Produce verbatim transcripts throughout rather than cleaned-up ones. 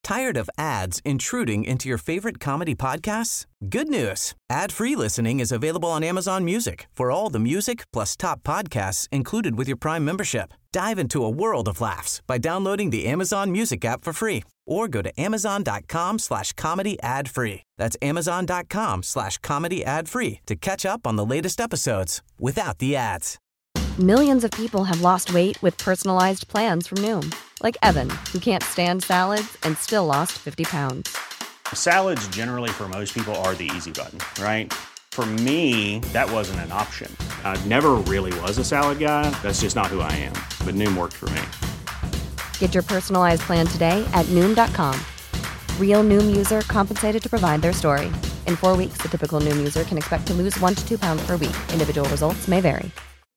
Tired of ads intruding into your favorite comedy podcasts? Good news. Ad-free listening is available on Amazon Music for all the music plus top podcasts included with your Prime membership. Dive into a world of laughs by downloading the Amazon Music app for free or go to amazon.com slash comedy ad free. That's amazon.com slash comedy ad free to catch up on the latest episodes without the ads. Millions of people have lost weight with personalized plans from Noom. Like Evan, who can't stand salads and still lost fifty pounds. Salads generally for most people are the easy button, right? For me, that wasn't an option. I never really was a salad guy. That's just not who I am. But Noom worked for me. Get your personalized plan today at Noom dot com. Real Noom user compensated to provide their story. In four weeks, the typical Noom user can expect to lose one to two pounds per week. Individual results may vary.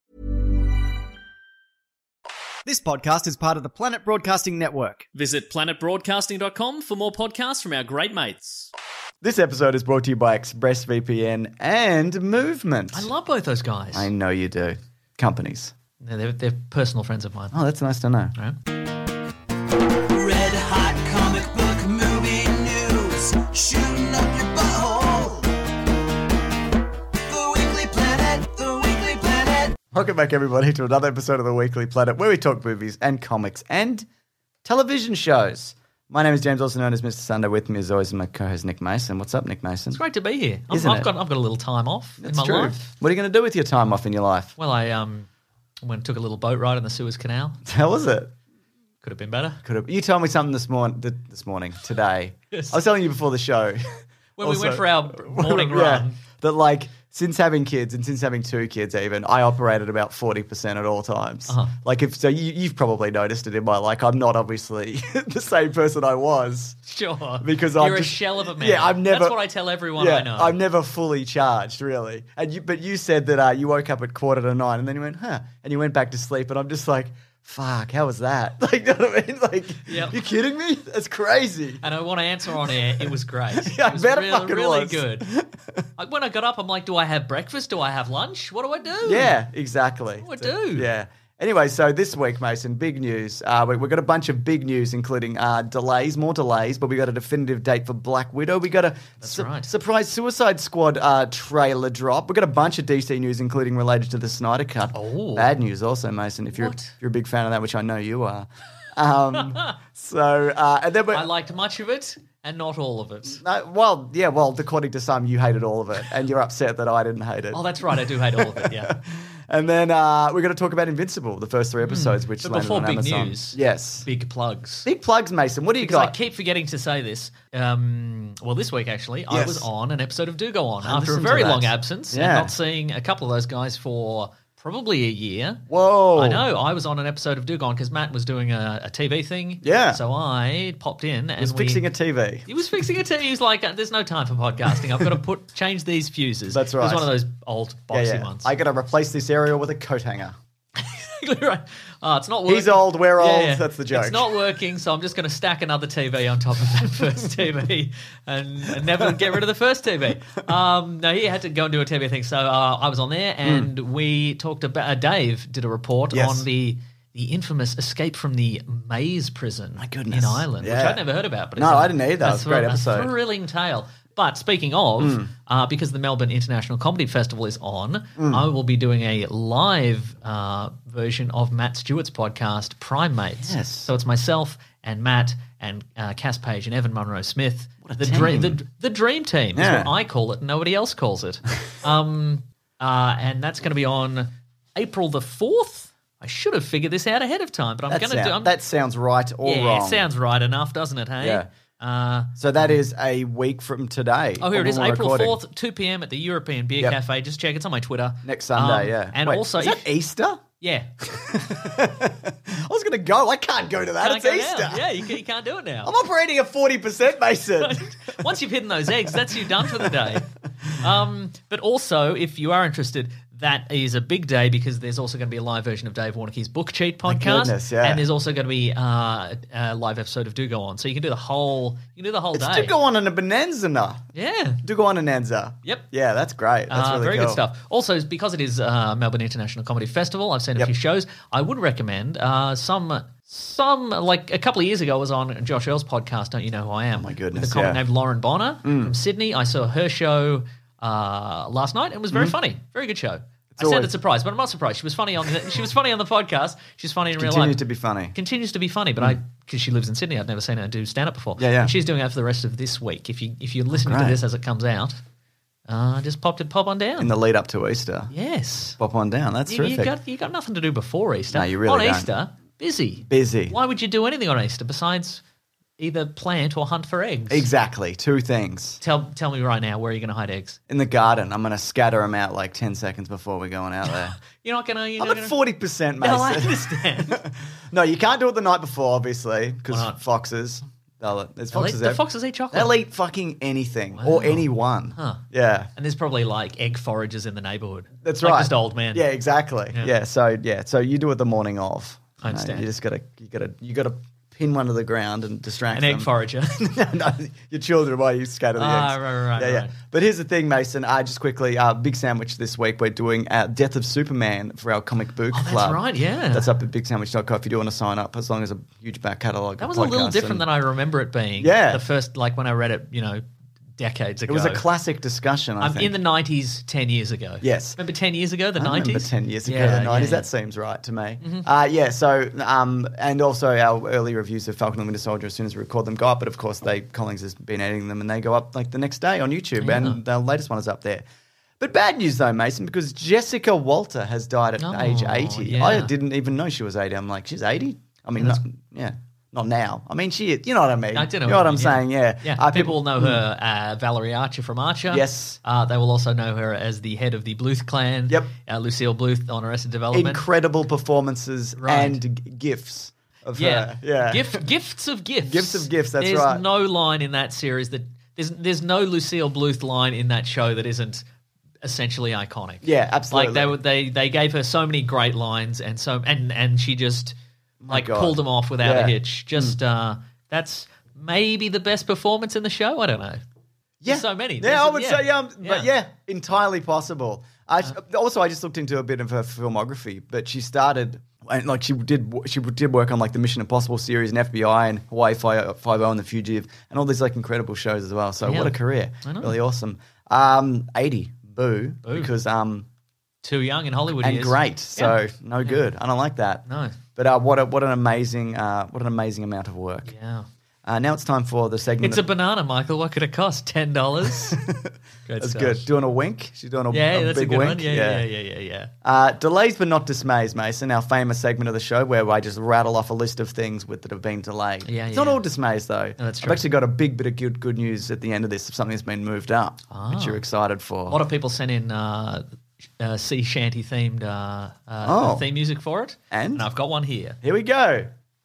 This podcast is part of the Planet Broadcasting Network. Visit planet broadcasting dot com for more podcasts from our great mates. This episode is brought to you by ExpressVPN and Movement. I love both those guys. I know you do. Companies. Yeah, they're, they're personal friends of mine. Oh, that's nice to know. Right? Red hot comic book movie news, shooting up your butthole. The Weekly Planet, the Weekly Planet. Welcome back, everybody, to another episode of The Weekly Planet, where we talk movies and comics and television shows. My name is James, also known as Mister Sunday. With me, as always, is my co-host Nick Mason. What's up, Nick Mason? It's great to be here. I'm, Isn't I've it? got I've got a little time off That's in my true. life. What are you going to do with your time off in your life? Well, I um went and took a little boat ride in the Suez Canal. How was it? Could have been better. Could have. You told me something this morning. This morning, today. Yes. I was telling you before the show. When Also- we went for our morning Yeah, run. that like since having kids and since having two kids, even I operate at about forty percent at all times. Uh-huh. Like if so, you, you've probably noticed it in my like I'm not obviously the same person I was. Sure. Because You're I'm a just- shell of a man. Yeah, I'm never. That's what I tell everyone yeah, I know. I'm never fully charged, really. And you, but you said that uh, you woke up at quarter to nine, and then you went, huh, and you went back to sleep, and I'm just like, fuck, how was that? Like, you know what I mean? Like, Yep. you kidding me? That's crazy. And I want to answer on air. It was great. Yeah, I it was bet it really, fucking really was. good. Like, when I got up, I'm like, do I have breakfast? Do I have lunch? What do I do? Yeah, exactly. What do I do? Yeah. Anyway, so this week, Mason, big news. Uh, we, we've got a bunch of big news, including uh, delays, more delays, but we got a definitive date for Black Widow. We got a su- right. surprise Suicide Squad uh, trailer drop. We got a bunch of D C news, including related to the Snyder Cut. Oh. Bad news also, Mason, if you're, What? if you're a big fan of that, which I know you are. Um, so, uh, and then we I liked much of it and not all of it. uh, well, yeah, well, according to some, you hated all of it, and you're upset that I didn't hate it. Oh, that's right. I do hate all of it, yeah. And then uh, we're going to talk about Invincible, the first three episodes, which But landed before on big Amazon. news, Yes. big plugs. Big plugs, Mason. What do you Because I got? keep forgetting to say this. Um, well, this week, actually, I Yes. was on an episode of Do Go On I after a listened to very that. long absence Yeah. and not seeing a couple of those guys for probably a year. Whoa. I know. I was on an episode of Do Go On because Matt was doing a, a T V thing. Yeah. So I popped in and He was we, fixing a T V. He was fixing a T V. He was like, "There's no time for podcasting. I've got to put change these fuses." That's It was right. one of those old Yeah, boxy yeah. ones. I got to replace this area with a coat hanger. right. Oh, it's not working. He's old, we're old. That's the joke. It's not working, so I'm just going to stack another T V on top of that first T V and, and never get rid of the first T V. Um, no, he had to go and do a T V thing, so uh, I was on there, and we talked about. Uh, Dave did a report Yes. on the the infamous escape from the Maze prison My goodness. in Ireland, which Yeah. I'd never heard about. But No, it's a- I didn't either. It was a great episode. A thrilling tale. But speaking of, uh, because the Melbourne International Comedy Festival is on, I will be doing a live uh, version of Matt Stewart's podcast, Primates. Yes. So it's myself and Matt and uh, Cass Page and Evan Monroe Smith. What a the team. dream, the, the dream team Yeah. is what I call it. And nobody else calls it. um, uh, and that's going to be on April the fourth. I should have figured this out ahead of time, but I'm That, going to sound- do. I'm, that sounds right or yeah, wrong. it sounds right enough, doesn't it? Hey. Yeah. Uh, So that is a week from today. Oh, here when it is, we're April recording. fourth, two p.m. at the European Beer Yep. Cafe. Just check. It's on my Twitter. Next Sunday, Um, yeah. And Wait, also... is that if- Easter? yeah. I was going to go. I can't go to that. Can't it's go Easter. now. Yeah, you, can, you can't do it now. I'm operating at forty percent, Mason. Once you've hidden those eggs, that's you done for the day. Um, but also, if you are interested, that is a big day because there's also going to be a live version of Dave Warnicki's Book Cheat podcast. goodness, yeah. And there's also going to be uh, a live episode of Do Go On. So you can do the whole you can do the whole It's day. do go on in a bonanza now. Yeah. Do go on a Nanza. Yep. Yeah, that's great. That's Uh, really very cool. good stuff. Also, because it is uh, Melbourne International Comedy Festival, I've seen a Yep. few shows. I would recommend uh, some some, like a couple of years ago, I was on Josh Earl's podcast, Don't You Know Who I Am? Oh, my goodness, With a comic yeah. named Lauren Bonner from Sydney. I saw her show uh, last night and it was very funny. Very good show. I always- sounded surprised, but I'm not surprised. She was funny on the, she was funny on the podcast. She's funny in real Continue life. to be funny. Continues to be funny, but I because she lives in Sydney, I'd never seen her do stand up before. Yeah, yeah. And she's doing that for the rest of this week. If you if you're listening to great. this as it comes out, uh, just pop it pop on down. In the lead up to Easter. yes, Pop on down. That's you, you terrific. got you got nothing to do before Easter. No, you really on don't. Easter, busy, Busy. Why would you do anything on Easter besides either plant or hunt for eggs? Exactly. Two things. Tell tell me right now, where are you going to hide eggs? In the garden, I'm going to scatter them out like ten seconds before we're going out there. You're not going to. You're I'm not at gonna... forty percent, Mason. No, I understand. No, you can't do it the night before, obviously, because Why not? foxes. They'll, there's They'll foxes eat- the there. foxes eat chocolate. They'll eat fucking anything or anyone. Huh. Yeah. And there's probably like egg foragers in the neighborhood. That's like right. Just old man. Yeah, exactly. Yeah. Yeah. So yeah, so you do it the morning of. I You know, understand. You just gotta you gotta you gotta pin one to the ground and distract An them. egg forager. No, your children while you scatter the Ah, eggs. right, right, right, yeah, yeah. right. But here's the thing, Mason. Uh, just quickly, uh, big sandwich this week. We're doing uh, Death of Superman for our comic book Oh, that's club. right, yeah. That's up at big sandwich dot com if you do want to sign up. As long as a huge back catalogue. That was a little different than I remember it being. Yeah. The first, like when I read it, you know, decades It ago. was a classic discussion. I I'm think. in the nineties, ten years ago. Yes. Remember ten years ago, the I nineties? remember ten years ago, Yeah, the nineties. yeah, That seems right to me. Uh, yeah, so, um, and also our early reviews of Falcon and Winter Soldier, as soon as we record them, go up. But of course, they Collins has been editing them and they go up like the next day on YouTube. Yeah. And the latest one is up there. But bad news though, Mason, because Jessica Walter has died at Oh, age eighty. yeah. I didn't even know she was eighty. I'm like, she's eighty? I mean, not, yeah, not now. I mean, she is. You know what I mean? I do know You know what what I'm you mean, saying? Yeah. Yeah, Uh, people will know her, uh, Valerie Archer from Archer. Yes. Uh, they will also know her as the head of the Bluth clan. Yep. Uh, Lucille Bluth on Arrested Development. Incredible performances Right. and g- gifts of Yeah, her. Yeah. Gift, gifts of gifts. Gifts of gifts, that's there's right. There's no line in that series that there's there's no Lucille Bluth line in that show that isn't essentially iconic. Yeah, absolutely. Like they were- they they gave her so many great lines and so and and she just like God. pulled them off without Yeah. Hmm. a hitch. Just uh, that's maybe the best performance in the show. I don't know. Yeah, There's so many. Yeah, There's- I would yeah. say, um, Yeah. but yeah, entirely possible. I also I just looked into a bit of her filmography, but she started and like she did she did work on like the Mission Impossible series and F B I and Hawaii Five O and The Fugitive and all these like incredible shows as well. So Yeah. what a career, I know. really awesome. Um, eighty, boo, because um, Too young in Hollywood. he and is. great, so Yeah. no good. I don't like that. No. But uh, what a, what an amazing uh, what an amazing amount of work. Yeah. Uh, now it's time for the segment. It's a that- banana, Michael. What could it cost? Ten dollars. That's good. Doing a wink. She's doing a, Yeah, a that's big a good wink. one. Yeah, yeah, yeah, yeah, yeah. Uh, delays but not dismays, Mason. Our famous segment of the show where I just rattle off a list of things with that have been delayed. Yeah, it's yeah. not all dismays though. No, that's I've true. actually got a big bit of good good news at the end of this of something that's been moved up, which you're excited for. A lot of people sent in uh, uh, sea shanty themed uh, uh, Oh. theme music for it, And? I've got one here. Here we go.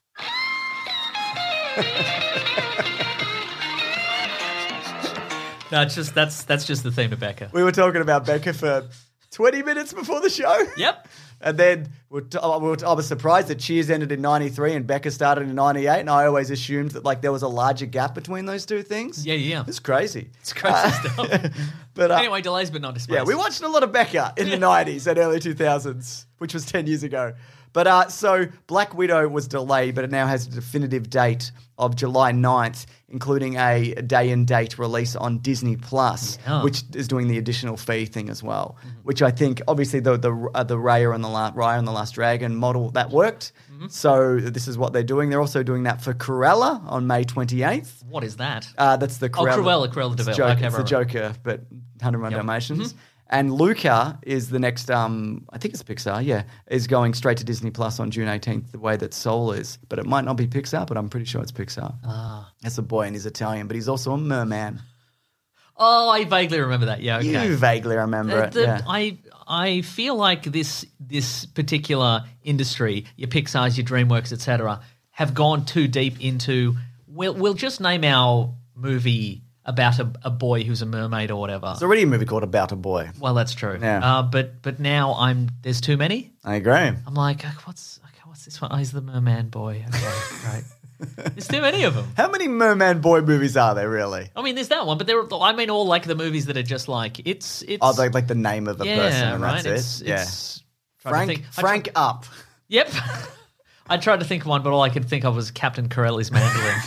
No, it's just that's that's just the theme to Becca. We were talking about Becca for twenty minutes before the show. Yep. And then we're t- I was I was surprised that Cheers ended in ninety-three and Becca started in ninety-eight, and I always assumed that like there was a larger gap between those two things. Yeah, yeah. It's crazy. It's crazy stuff. But uh, Anyway, delays but not displays. yeah, we watched a lot of Becca in the nineties and early two thousands, which was ten years ago. But uh, so Black Widow was delayed, but it now has a definitive date of July ninth, including a day and date release on Disney Plus, Yeah. which is doing the additional fee thing as well. Which I think, obviously, the the uh, the Raya and the La- Raya and the Last Dragon model that worked. So this is what they're doing. They're also doing that for Cruella on May twenty-eighth. What is that? Uh, that's the Cruella. Cruella, Cruella de It's Vil. Joker, Okay, it's the right, right. Joker, but one hundred one Yep. Dalmatians. And Luca is the next, um, I think it's Pixar, yeah, is going straight to Disney Plus on June eighteenth, the way that Soul is. But it might not be Pixar, but I'm pretty sure it's Pixar. Ah. That's a boy and he's Italian, but he's also a merman. Oh, I vaguely remember that. Yeah, okay. You vaguely remember Uh, it, the- yeah. I I feel like this this particular industry, your Pixar's, your DreamWorks, et cetera, have gone too deep into. We'll we'll just name our movie about a, a boy who's a mermaid or whatever. It's already a movie called About a Boy. Well, that's true. Yeah. Uh, but but now I'm there's too many. I agree. I'm like, okay, what's okay, what's this one? Oh, he's the merman boy. Okay, right. There's too many of them. How many merman boy movies are there, really? I mean, there's that one, but there. I mean, all like the movies that are just like it's it's. Oh, like, like the name of a yeah, person and right. that's it's, it? Yeah. It's, trying to Frank, think- I Frank try- Up. Yep. I tried to think of one, but all I could think of was Captain Corelli's mandolin.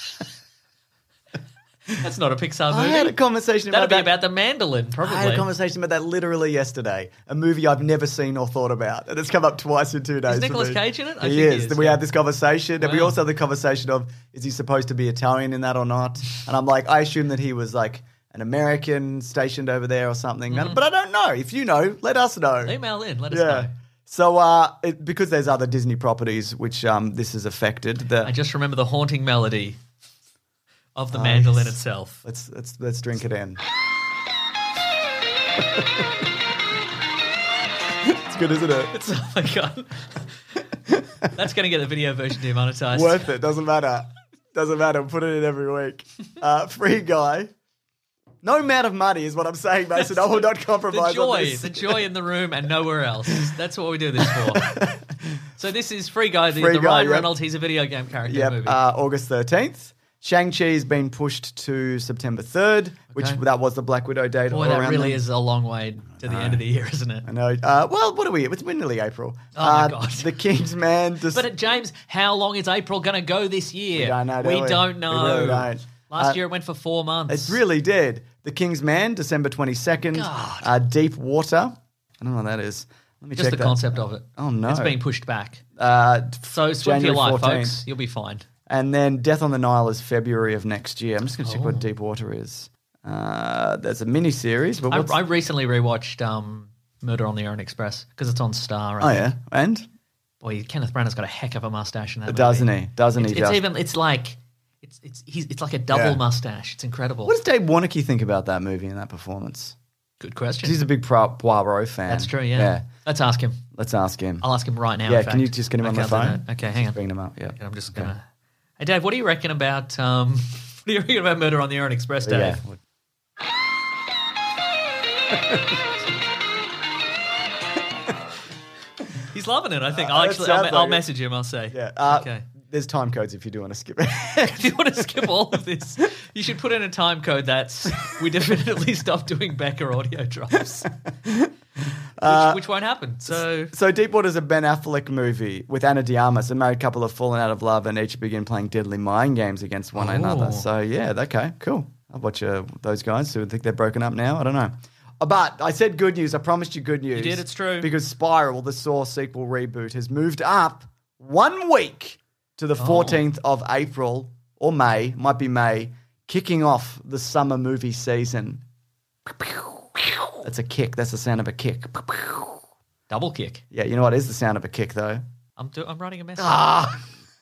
That's not a Pixar movie. I had a conversation That'd about be that. about the mandolin, probably. I had a conversation about that literally yesterday. A movie I've never seen or thought about. And it's come up twice in two days. Is for Nicolas me. Cage in it? I He think is. he is, we yeah. had this conversation. And we Wow. also had the conversation of, is he supposed to be Italian in that or not? And I'm like, I assume that he was like an American stationed over there or something. Mm-hmm. But I don't know. If you know, let us know. Email in, let us Yeah. know. So, uh, it, because there's other Disney properties which um, this has affected, the, I just remember the haunting melody of the Oh, mandolin yes. itself. let's let's let's drink it in. It's good, isn't it? It's, oh my God. That's going to get the video version demonetized. Worth it. Doesn't matter. Doesn't matter. Put it in every week. Uh, free guy. No amount of money is what I'm saying, Mason. I will not The compromise on joy, this. the joy in the room and nowhere else. That's what we do this for. So this is Free Guy, the, Free the Guy, Ryan yep. Reynolds. He's a video game character Yep. movie. Uh, August thirteenth. Shang-Chi's been pushed to September third, which Okay. that was the Black Widow date. Boy, all that around really then. is a long way to the end of the year, isn't it? I know. Uh, well, what are we? It's we're nearly April. Oh, my uh, God. The King's Man. Dis- But uh, James, how long is April going to go this year? We don't know, do We we? don't We know. really don't. Last Uh, year it went for four months. It really did. The King's Man, December twenty-second. God. Uh, Deep Water. I don't know what that is. Let me Just check the that. concept of it. Oh, no. It's being pushed back. Uh, So swim for your January life, fourteenth. folks. You'll be fine. And then Death on the Nile is February of next year. I'm just going to check Oh. what Deep Water is. Uh, there's a mini series, but I, what's... I recently rewatched um, Murder on the Orient Express because it's on Star. oh yeah, and Boy, Kenneth Branagh's got a heck of a mustache in that movie. doesn't he? Doesn't It's, he? it's just? even. It's like. It's it's he's it's like a double Yeah. mustache. It's incredible. What does Dave Warnocky think about that movie and that performance? Good 'Cause question. he's a big Pro- Poirot fan. That's true. Yeah. Yeah. Let's ask him. Let's ask him. I'll ask him right now. yeah. in Can fact. you just get him on Okay, the I'll do phone? that. Okay, hang on. Bring him up. Yeah. I'm just Okay. gonna. Hey, Dave, what do you reckon about um? What do you reckon about Murder on the Orient Express, Dave? Yeah. He's loving it. I think. Uh, I'll that actually. I'll, sounds I'll like it. message him. I'll say. Yeah. Uh, okay. There's time codes if you do want to skip it. If you want to skip all of this, you should put in a time code that's we definitively stopped doing Becker audio drops, which, Uh, which won't happen. So So Deepwater's a Ben Affleck movie with Anna de Armas. A married couple have fallen out of love and each begin playing deadly mind games against one Oh. another. So yeah, okay, cool. I'll watch uh, those guys who think they're broken up now. I don't know. Uh, But I said good news. I promised you good news. did, it's true. Because Spiral, the Saw sequel reboot, has moved up one week to the fourteenth of April or May, might be May, kicking off the summer movie season. That's a kick. That's the sound of a kick. double kick. Yeah, you know what is the sound of a kick, though? I'm do- I'm writing a message. Ah!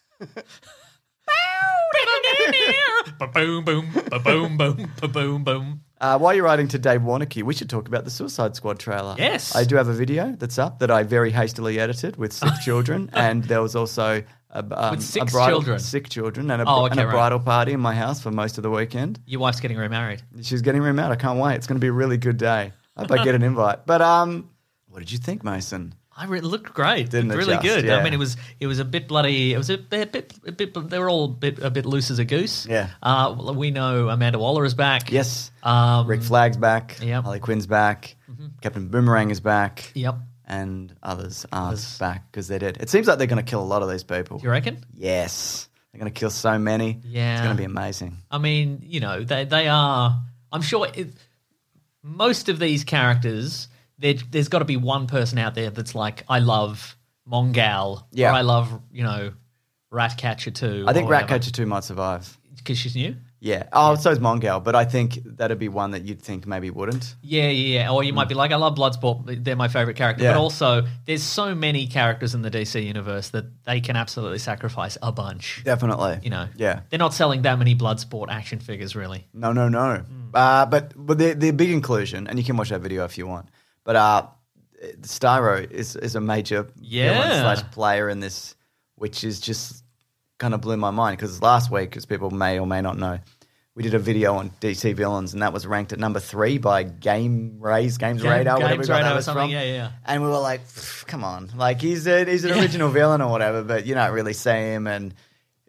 Ba-boom, boom, ba-boom, boom, ba-boom, boom. Uh, while you're writing to Dave Warnocky, we should talk about the Suicide Squad trailer. Yes. I do have a video that's up that I very hastily edited with sick children, and there was also a, um, With six a bridal, children? sick children, and a, Oh, and okay, a right. bridal party in my house for most of the weekend. Your wife's getting remarried. She's getting remarried. I can't wait. It's going to be a really good day. I hope I get an invite. But um, what did you think, Mason? I re- it looked great. Didn't It it really just? good. Yeah. I mean, it was it was a bit bloody. It was a bit, a bit, a bit they were all a bit, a bit loose as a goose. Yeah. Uh, we know Amanda Waller is back. Yes. Um, Rick Flag's back. yep. Mm-hmm. Harley Quinn's back. Captain Boomerang is back. Yep. And others aren't Others. back because they're dead. It seems like they're going to kill a lot of these people. You reckon? Yes. They're going to kill so many. Yeah. It's going to be amazing. I mean, you know, they they are. I'm sure it, most of these characters, there, there's got to be one person out there that's like, I love Mongal, Yeah. or I love, you know, Ratcatcher too. I think Ratcatcher two might survive. because she's new. Yeah. Oh, so is Mongal, but I think that'd be one that you'd think maybe wouldn't. Yeah, yeah, yeah. Or you might be like, I love Bloodsport. They're my favorite character. Yeah. But also, there's so many characters in the D C universe that they can absolutely sacrifice a bunch. Definitely. You know, Yeah. they're not selling that many Bloodsport action figures, really. No, no, no. Hmm. Uh, but but the the big inclusion, and you can watch that video if you want. But uh, Styro is is a major Yeah. villain slash player in this, which is just kind of blew my mind because last week, as people may or may not know, we did a video on D C villains, and that was ranked at number three by Game Rays, Games Game- Radar, whatever Games we got Radar that or was something, from. yeah, yeah. And we were like, come on, like he's a, he's an original villain or whatever, but you don't really see him, and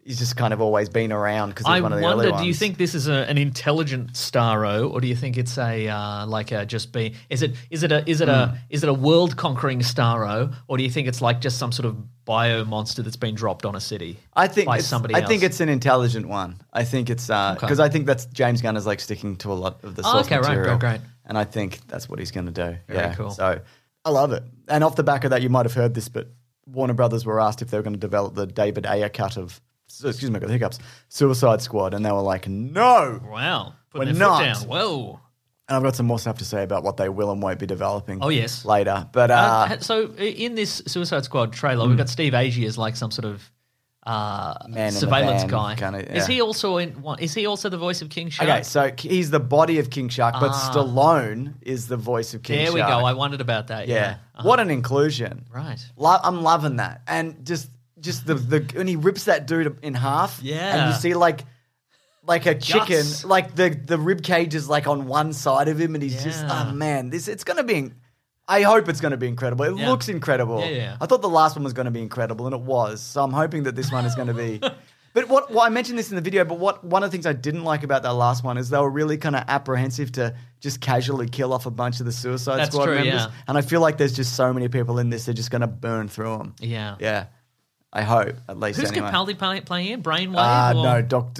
he's just kind of always been around because he's I one of the wonder, early ones. do you think this is a, an intelligent Starro, or do you think it's a uh, like a just be? Is it is it a is it Hmm. a is it a world conquering Starro, or do you think it's like just some sort of bio monster that's been dropped on a city? I think by it's, somebody I else? think it's an intelligent one. I think it's because Okay. I think that's James Gunn is like sticking to a lot of the Oh, source okay, right, material. great, great. And I think that's what he's going to do. Very yeah, cool. So I love it. And off the back of that, you might have heard this, but Warner Brothers were asked if they were going to develop the David Ayer cut of, excuse me, I got the hiccups, Suicide Squad, and they were like, no. Wow, We're putting their not. foot down. Whoa. And I've got some more stuff to say about what they will and won't be developing. Oh, yes. later. But Uh, uh, ha- so i- in this Suicide Squad trailer, we've got Steve Agee as like some sort of uh, Man in the surveillance van guy. kinda, Is yeah. he also in? what- Is he also the voice of King Shark? okay, so he's the body of King Shark, but Stallone is the voice of King there Shark. we go. I wondered about that. Yeah. Yeah. Uh-huh. What an inclusion. Right. Lo- I'm loving that. And just just the, the when he rips that dude in half. Yeah. And you see like like a chicken, Guts. like the, the rib cage is like on one side of him and he's just Yeah. oh man, this it's gonna be I hope it's gonna be incredible. It Yeah. looks incredible. Yeah, yeah. I thought the last one was gonna be incredible and it was. So I'm hoping that this one is gonna be But what well, I mentioned this in the video, but what one of the things I didn't like about that last one is they were really kind of apprehensive to just casually kill off a bunch of the Suicide That's Squad true, members. yeah. And I feel like there's just so many people in this, they're just going to burn through them. Yeah. Yeah. I hope, at least Who's anyway. Capaldi play, playing in? Brainwave? Uh, or? no,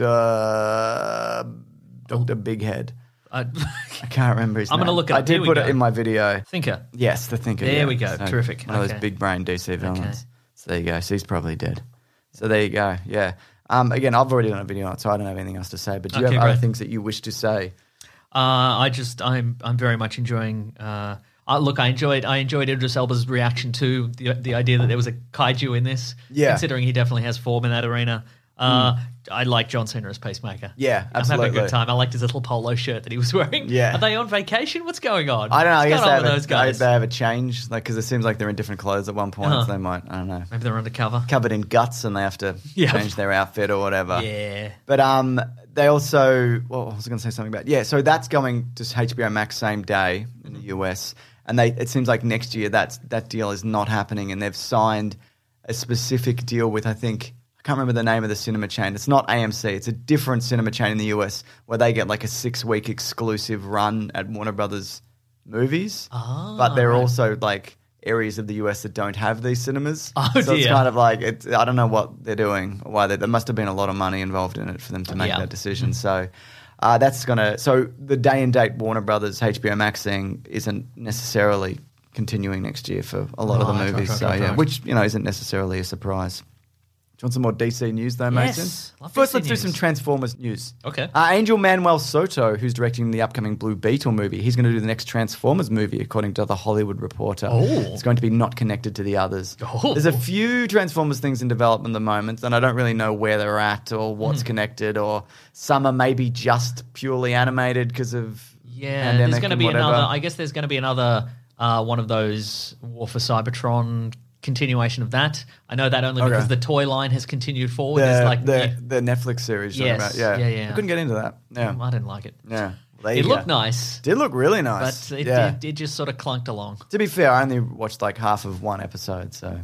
Doctor Doctor Bighead. I, I can't remember his I'm name. gonna look it I up. Here did we put go. it in my video. Thinker. Yes, the Thinker. There yeah. we go. Terrific. One of Okay. those big brain D C villains. Okay. So there you go. So he's probably dead. So there you go. Yeah. Um, again, I've already done a video on it, so I don't have anything else to say. But do you Okay, have other great. things that you wish to say? Uh, I just I'm I'm very much enjoying. Uh, uh, look, I enjoyed I enjoyed Idris Elba's reaction to the the idea that there was a kaiju in this. Yeah. Considering he definitely has form in that arena. Uh, I like John Cena as Pacemaker. Yeah, I'm having a absolutely. good time. I liked his little polo shirt that he was wearing. Yeah. Are they on vacation? What's going on? I don't know. I What's guess going they on have, with a, those guys? They, they have a change, like because it seems like they're in different clothes at one point. Uh-huh. So they might, I don't know, Maybe they're undercover. covered in guts, and they have to Yeah. change their outfit or whatever. Yeah. But um, they also, well, I was going to say something about, yeah. So that's going to H B O Max same day in the U S, and they it seems like next year that's that deal is not happening, and they've signed a specific deal with I think. I can't remember the name of the cinema chain. It's not A M C. It's a different cinema chain in the U S where they get like a six-week exclusive run at Warner Brothers movies. Ah, but there are right. also like areas of the U S that don't have these cinemas. Oh, so it's dear. kind of like it's, I don't know what they're doing. or Why they, there must have been a lot of money involved in it for them to make Yeah. that decision. So uh, that's gonna. So the day and date Warner Brothers H B O Max thing isn't necessarily continuing next year for a lot of the Right, right, movies. right, so right, yeah, right. which you know isn't necessarily a surprise. Do you want some more D C news though, Yes, Mason? love First, D C let's do some news. Transformers news. Okay. Uh, Angel Manuel Soto, who's directing the upcoming Blue Beetle movie, he's going to do the next Transformers movie, according to the Hollywood Reporter. Oh. It's going to be not connected to the others. Oh. There's a few Transformers things in development at the moment, and I don't really know where they're at or what's Hmm. connected, or some are maybe just purely animated because of Yeah, pandemic there's going to and be whatever. another. I guess there's going to be another uh, one of those War for Cybertron continuation of that. I know that only Okay. because the toy line has continued forward. the, There's like the, yeah, the Netflix series. you're talking Yes, about. Yeah. yeah, yeah. I couldn't get into that. Yeah. I didn't like it. Yeah. There It you looked go. nice, Did look really nice. but it, yeah. it, it just sort of clunked along. To be fair, I only watched like half of one episode, so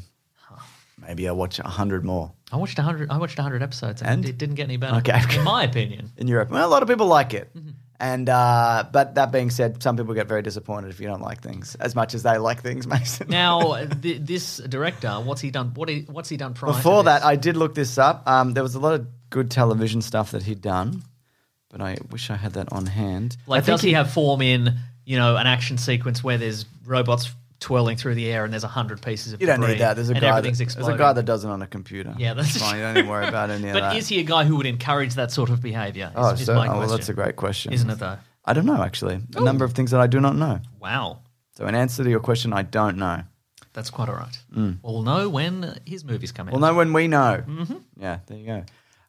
maybe I'll watch a hundred more. I watched a hundred. I watched a hundred episodes, and, And? it didn't get any better. Okay. in my opinion. In Europe, well, a lot of people like it, Mm-hmm. and uh, but that being said, some people get very disappointed if you don't like things as much as they like things, Mason. Now, th- this director, what's he done? What he, what's he done prior? Before to that, this? I did look this up. Um, there was a lot of good television stuff that he'd done, but I wish I had that on hand. I Like, think does he have form in, you know, an action sequence where there's robots twirling through the air and there's a hundred pieces of You don't debris need that. There's a and guy. That, everything's there's a exploding. guy that does it on a computer. Yeah, that's It's fine. true. You don't need to worry about any of But that. is he a guy who would encourage that sort of behaviour? Oh, is, is so, my oh, well, question. that's a great question, Isn't it, though? I don't know actually. A number of things that I do not know. Wow. So, in answer to your question, I don't know. That's quite all right. We'll know when his movies come out. We'll know when we know. Mm-hmm. Yeah, there you go.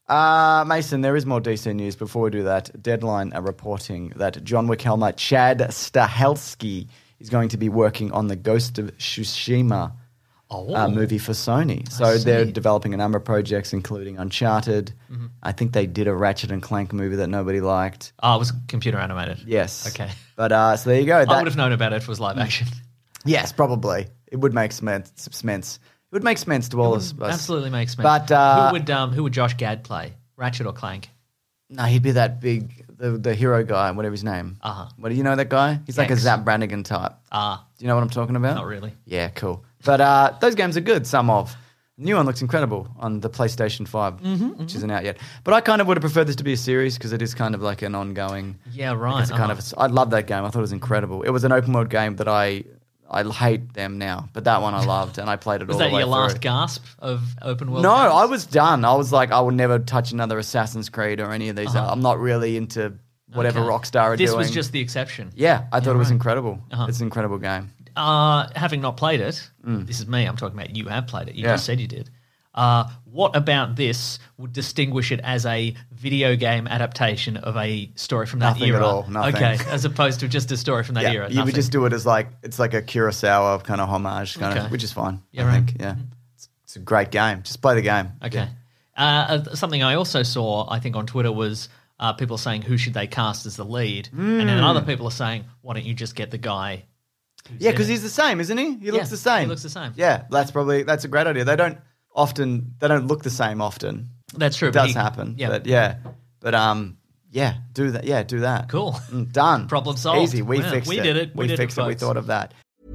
Uh, Mason, there is more D C news. Before we do that, Deadline are reporting that John Wick helmer Chad Stahelski is going to be working on the Ghost of Tsushima Oh. uh, movie for Sony. So they're see. developing a number of projects, including Uncharted. Mm-hmm. I think they did a Ratchet and Clank movie that nobody liked. Oh, it was computer animated. Yes. Okay. But uh, so there you go. I That- would have known about it if it was live action. Yes, probably. It would make some sense. It would make sense to all of us. Absolutely makes sense. But uh, who would um, who would Josh Gad play? Ratchet or Clank? No, he'd be that big, the the hero guy, whatever his name. Uh-huh. What do you know that guy? He's like a X. Zap Brannigan type. Ah, Do you know what I'm talking about? not really. Yeah, cool. But uh, those games are good, some of. The new one looks incredible on the PlayStation five, Mm-hmm, which isn't out yet. But I kind of would have preferred this to be a series because it is kind of like an ongoing. Yeah, right. It's a kind uh-huh. of. A, I love that game. I thought it was incredible. It was an open world game that I I hate them now, but that one I loved and I played it Was all that the way your last through. gasp of open world? No, games? I was done. I was like, I will never touch another Assassin's Creed or any of these. Uh-huh. I'm not really into whatever Okay. Rockstar are This doing. was just the exception. Yeah, I thought Yeah, it was right. incredible. Uh-huh. It's an incredible game. Uh, having not played it, this is me. I'm talking about you have played it. You Mm. Yeah. just said you did. Uh, what about this would distinguish it as a video game adaptation of a story from that Nothing era? at all, nothing. Okay, as opposed to just a story from that Yeah, era. you would Nothing. just do it as like it's like a Kurosawa kind of homage, kind Okay. of, which is fine. Yeah, I right. think. Yeah, it's, it's a great game. Just play the game. Okay. Uh, uh, something I also saw, I think, on Twitter was uh, people saying who should they cast as the lead, and then other people are saying, why don't you just get the guy? who's Yeah, in because it? he's the same, isn't he? He Yeah, looks the same. he looks the same. Yeah, that's probably that's a great idea. They don't often they don't look the same often. That's true. It but does he- happen. Yeah. But yeah, but um, yeah, do that. Yeah, do that. Cool. Mm, done. Problem solved. Easy. We Wow, fixed we it. did it. We We, did it, fixed it. We folks. thought of that.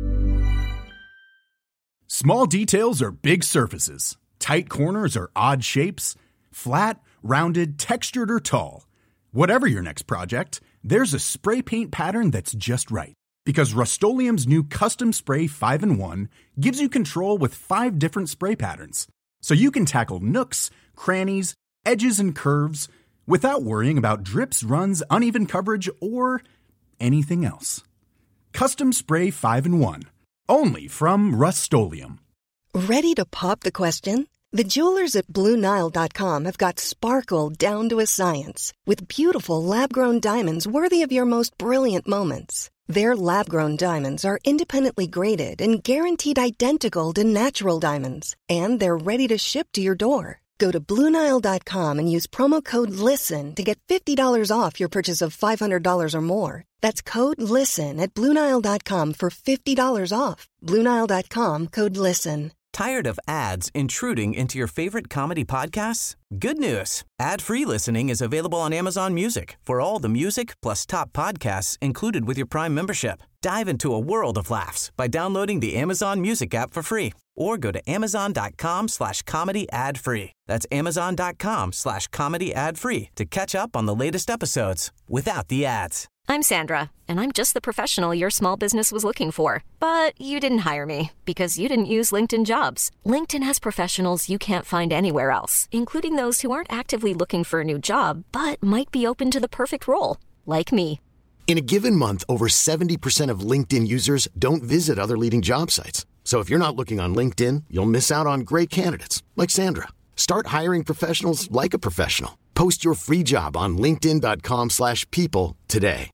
Small details are big surfaces. Tight corners are odd shapes. Flat, rounded, textured, or tall. Whatever your next project, there's a spray paint pattern that's just right. Because Rust-Oleum's new Custom Spray five in one gives you control with five different spray patterns. So you can tackle nooks, crannies, edges, and curves without worrying about drips, runs, uneven coverage, or anything else. Custom Spray five in one. Only from Rust-Oleum. Ready to pop the question? The jewelers at Blue Nile dot com have got sparkle down to a science with beautiful lab-grown diamonds worthy of your most brilliant moments. Their lab-grown diamonds are independently graded and guaranteed identical to natural diamonds, and they're ready to ship to your door. Go to Blue Nile dot com and use promo code LISTEN to get fifty dollars off your purchase of five hundred dollars or more. That's code LISTEN at Blue Nile dot com for fifty dollars off. Blue Nile dot com, code LISTEN. Tired of ads intruding into your favorite comedy podcasts? Good news. Ad-free listening is available on Amazon Music for all the music plus top podcasts included with your Prime membership. Dive into a world of laughs by downloading the Amazon Music app for free or go to amazon.com slash comedy ad free. That's amazon.com slash comedy ad free to catch up on the latest episodes without the ads. I'm Sandra, and I'm just the professional your small business was looking for. But you didn't hire me because you didn't use LinkedIn Jobs. LinkedIn has professionals you can't find anywhere else, including those who aren't actively looking for a new job, but might be open to the perfect role, like me. In a given month, over seventy percent of LinkedIn users don't visit other leading job sites. So if you're not looking on LinkedIn, you'll miss out on great candidates like Sandra. Start hiring professionals like a professional. Post your free job on linkedin.com slash people today.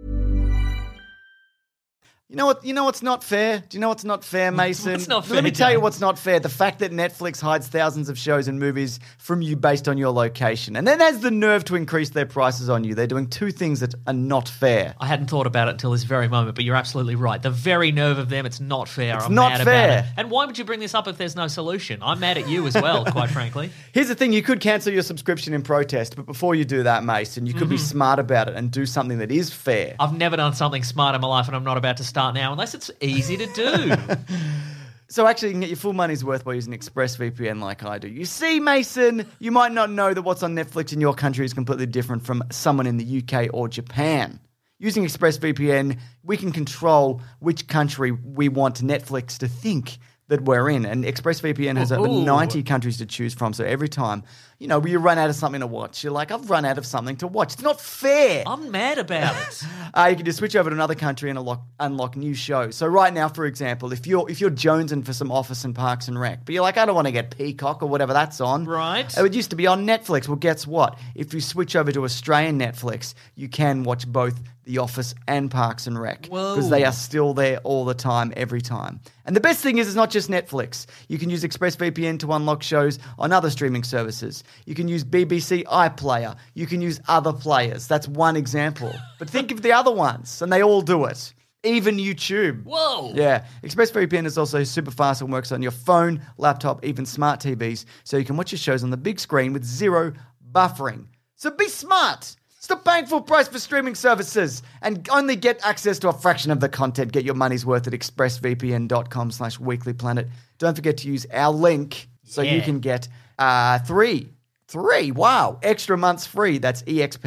You know what? You know what's not fair? Do you know what's not fair, Mason? What's not Let fair, me tell you James? what's not fair. The fact that Netflix hides thousands of shows and movies from you based on your location, and then has the nerve to increase their prices on you. They're doing two things that are not fair. I hadn't thought about it until this very moment, but you're absolutely right. The very nerve of them, it's not fair. It's I'm not mad fair. about it. And why would you bring this up if there's no solution? I'm mad at you as well, quite frankly. Here's the thing: you could cancel your subscription in protest, but before you do that, Mason, you could be smart about it and do something that is fair. I've never done something smart in my life, and I'm not about to start now, unless it's easy to do. So actually, you can get your full money's worth by using ExpressVPN like I do. You see, Mason, you might not know that what's on Netflix in your country is completely different from someone in the U K or Japan. Using ExpressVPN, we can control which country we want Netflix to think that we're in. And ExpressVPN has over Ooh. ninety countries to choose from. So every time, you know, you run out of something to watch, you're like, I've run out of something to watch. It's not fair. I'm mad about it. Uh, you can just switch over to another country and unlock, unlock new shows. So right now, for example, if you're if you're jonesing for some Office and Parks and Rec, but you're like, I don't want to get Peacock or whatever that's on. Right. It used to be on Netflix. Well, guess what? If you switch over to Australian Netflix, you can watch both The Office and Parks and Rec. Whoa. Because they are still there all the time, every time. And the best thing is it's not just Netflix. You can use ExpressVPN to unlock shows on other streaming services. You can use B B C iPlayer. You can use other players. That's one example. But think of the other ones, and they all do it. even YouTube. Whoa. Yeah. ExpressVPN is also super fast and works on your phone, laptop, even smart T Vs, so you can watch your shows on the big screen with zero buffering. So be smart. Stop paying full price for streaming services and only get access to a fraction of the content. Get your money's worth at expressvpn.com slash weeklyplanet. Don't forget to use our link so Yeah. you can get uh, three, three, wow, extra months free. That's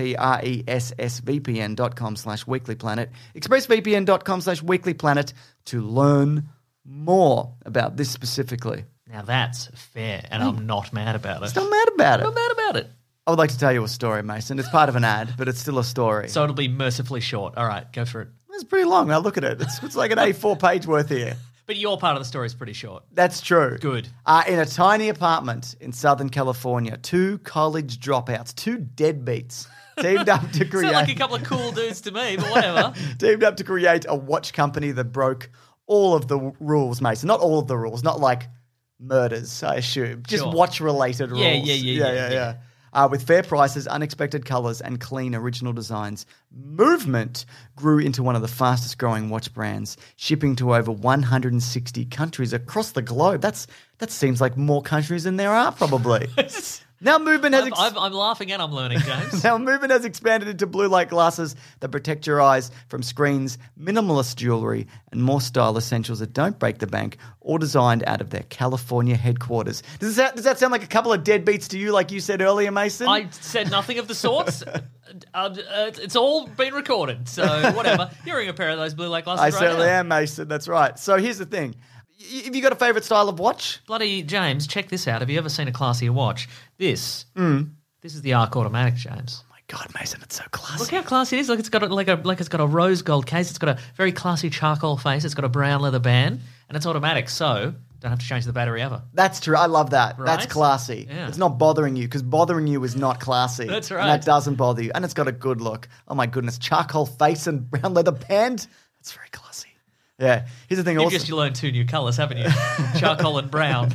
expressvpn.com slash weeklyplanet. expressvpn.com slash weeklyplanet to learn more about this specifically. Now that's fair, and I'm not mad about it. Still mad about I'm it. not mad about it. I would like to tell you a story, Mason. It's part of an ad, but it's still a story. So it'll be mercifully short. All right, go for it. It's pretty long. Now look at it. It's, it's like an A four page worth here. But your part of the story is pretty short. That's true. Good. Uh, in a tiny apartment in Southern California, two college dropouts, two deadbeats, teamed up to create Sound like a couple of cool dudes to me, but whatever. teamed up to create a watch company that broke all of the rules, Mason. Not all of the rules, not like murders, I assume. Just Sure. watch-related rules. Yeah, yeah, yeah, yeah, yeah. Uh, with fair prices, unexpected colours, and clean original designs, Movement grew into one of the fastest-growing watch brands, shipping to over one hundred sixty countries across the globe. That's that seems like more countries than there are, probably. Now Movement has... I'm, Ex- I'm, I'm laughing and I'm learning, James. Now, Movement has expanded into blue light glasses that protect your eyes from screens, minimalist jewelry, and more style essentials that don't break the bank, all designed out of their California headquarters. Does that does that sound like a couple of deadbeats to you, like you said earlier, Mason? I said nothing of the sorts. uh, uh, it's all been recorded, so whatever. You're wearing a pair of those blue light glasses I right certainly now. am, Mason. That's right. So here's the thing. Y- Have you got a favourite style of watch? Bloody James, check this out. Have you ever seen a classier watch? This, Mm. this is the Arc Automatic, James. Oh my God, Mason, it's so classy. Look how classy it is. Like it's got a, like a like it's got a rose gold case. It's got a very classy charcoal face. It's got a brown leather band, and it's automatic, so don't have to change the battery ever. That's true. I love that. That's Right? classy. Yeah. It's not bothering you because bothering you is not classy. That's And right. that doesn't bother you. And it's got a good look. Oh my goodness. Charcoal face and brown leather band. That's very classy. Yeah. Here's the thing You've also. just learned two new colours, haven't you? Charcoal and brown.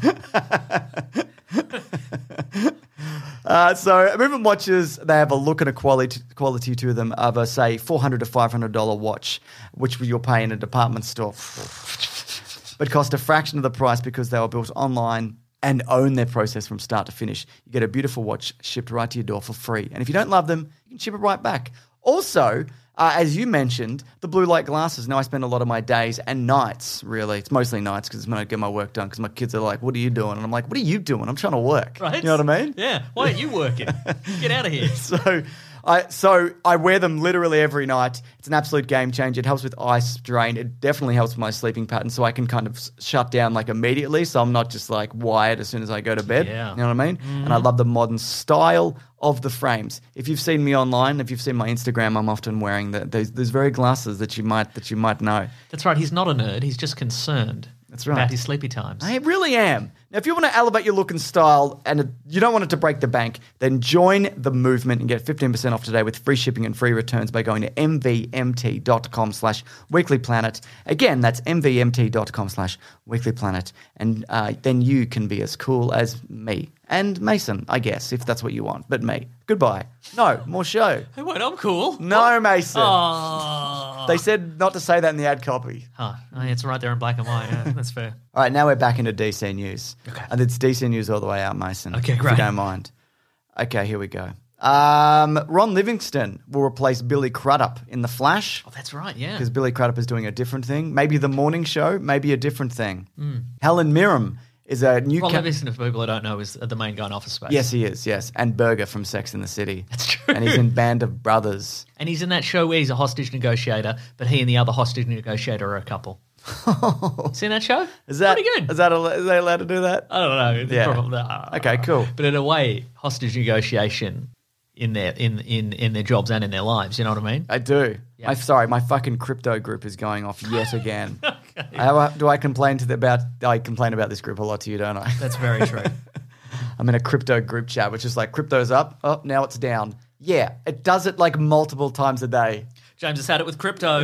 Uh, so Movement watches, they have a look and a quality quality to them of a, say, four hundred dollars to five hundred dollars watch, which you'll pay in a department store, but cost a fraction of the price because they were built online and own their process from start to finish. You get a beautiful watch shipped right to your door for free. And if you don't love them, you can ship it right back. Also, uh, as you mentioned, the blue light glasses. Now I spend a lot of my days and nights, really. It's mostly nights because it's when I get my work done because my kids are like, what are you doing? And I'm like, what are you doing? I'm trying to work. Right? You know what I mean? Yeah. Why aren't you working? Get out of here. So I so I wear them literally every night. It's an absolute game changer. It helps with eye strain. It definitely helps with my sleeping pattern, so I can kind of s- shut down like immediately. So I'm not just like wired as soon as I go to bed. Yeah. You know what I mean? And I love the modern style of the frames. If you've seen me online, if you've seen my Instagram, I'm often wearing the, those those very glasses that you might that you might know. That's right. He's not a nerd. He's just concerned. That's right. About his sleepy times. I really am. Now, if you want to elevate your look and style and it, you don't want it to break the bank, then join the movement and get fifteen percent off today with free shipping and free returns by going to mvmt.com slash weeklyplanet. Again, that's mvmt.com slash weeklyplanet. And uh, then you can be as cool as me and Mason, I guess, if that's what you want. But me. Goodbye. No, more show. Hey, wait, I'm cool. No, Mason. Oh. They said not to say that in the ad copy. Huh. Oh, it's right there in black and white. Yeah, that's fair. All right, now we're back into D C News. Okay. And it's D C News all the way out, Mason. Okay, If great. you don't mind. Okay, here we go. Um, Ron Livingston will replace Billy Crudup in The Flash Oh, that's right. Yeah. because Billy Crudup is doing a different thing. Maybe the morning show, maybe a different thing. Helen Mirren is a new... Ron ca- Livingston, for people who don't know, is the main guy in Office Space. Yes, he is, yes. And Berger from Sex and the City. That's true. And he's in Band of Brothers. And he's in that show where he's a hostage negotiator, but he and the other hostage negotiator are a couple. Seen that show? Is that, pretty good? Is that al- is they allowed to do that? I don't know. It's Yeah. probably- uh, Okay, cool. But in a way, hostage negotiation in their in, in, in their jobs and in their lives. You know what I mean? I do. Yeah. My, sorry, my fucking crypto group is going off yet again. okay. How, do I complain to the, about? I complain about this group a lot to you, don't I? That's very true. I'm in a crypto group chat, which is like crypto's up. Oh, now it's down. Yeah, it does it like multiple times a day. James has had it with crypto.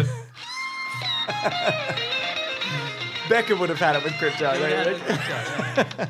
Becca would have had it with crypto. Had it with crypto, yeah.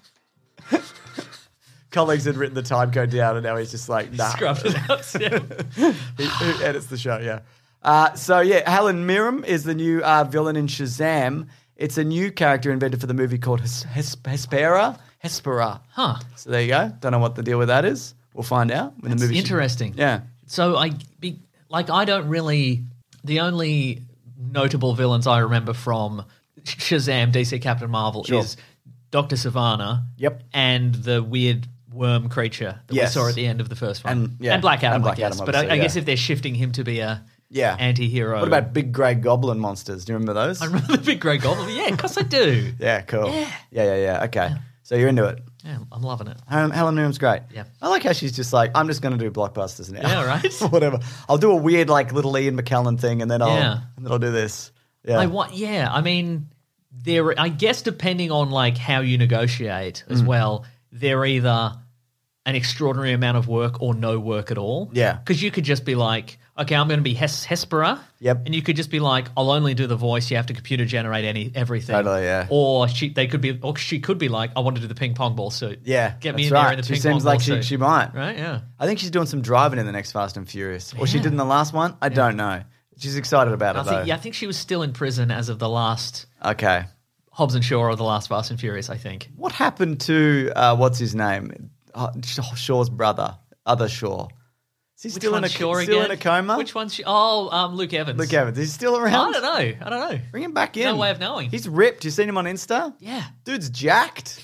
Colleagues had written the time code down, and now he's just like, nah. Scrubbed it out. Yeah. He, who edits the show, yeah. Uh, so yeah, Helen Mirren is the new uh, villain in Shazam. It's a new character invented for the movie called Hes- Hes- Hespera. Hespera. Huh. So there you go. Don't know what the deal with that is. We'll find out when That's the movie. interesting. Yeah. So I be like I don't really the only notable villains I remember from Shazam, D C Captain Marvel Sure. is Doctor Savannah. Yep. And the weird worm creature that Yes. we saw at the end of the first one. And- yeah, and Black Adam, and Black I guess. Adam, but I, obviously, I guess yeah. if they're shifting him to be a Yeah. anti-hero. What about big grey goblin monsters? Do you remember those? I remember the big grey goblin. Yeah, of course I do. Yeah, cool. Yeah. yeah, yeah, yeah. Okay. So you're into it. Yeah, I'm loving it. Helen, Helen Mirren's great. Yeah. I like how she's just like, I'm just going to do blockbusters now. Yeah, right? Or whatever. I'll do a weird like little Ian McKellen thing, and then I'll Yeah. and then I'll do this. Yeah. I want, yeah. I mean, there. I guess depending on like how you negotiate as Mm. well, they're either an extraordinary amount of work or no work at all. Yeah. Because you could just be like, okay, I'm going to be Hes- Hespera. Yep. And you could just be like, I'll only do the voice. You have to computer generate any everything. Totally, yeah. Or she, they could be, or she could be like, I want to do the ping pong ball suit. Yeah, Get me that's in there right. in the She ping seems pong like ball she, suit. she might. Right? Yeah. I think she's doing some driving in the next Fast and Furious. Or she Yeah. did in the last one. I don't know. She's excited about I it think, though. yeah, I think she was still in prison as of the last Okay. Hobbs and Shaw or the last Fast and Furious. I think. What happened to uh, what's his name? Uh, Shaw's brother, other Shaw. Is he Which still in a one's Shaw still again? in a coma? Which one's Shaw? Oh, um, Luke Evans. Luke Evans. Is he still around? I don't know. I don't know. Bring him back in. No way of knowing. He's ripped. You seen him on Insta? Yeah. Dude's jacked.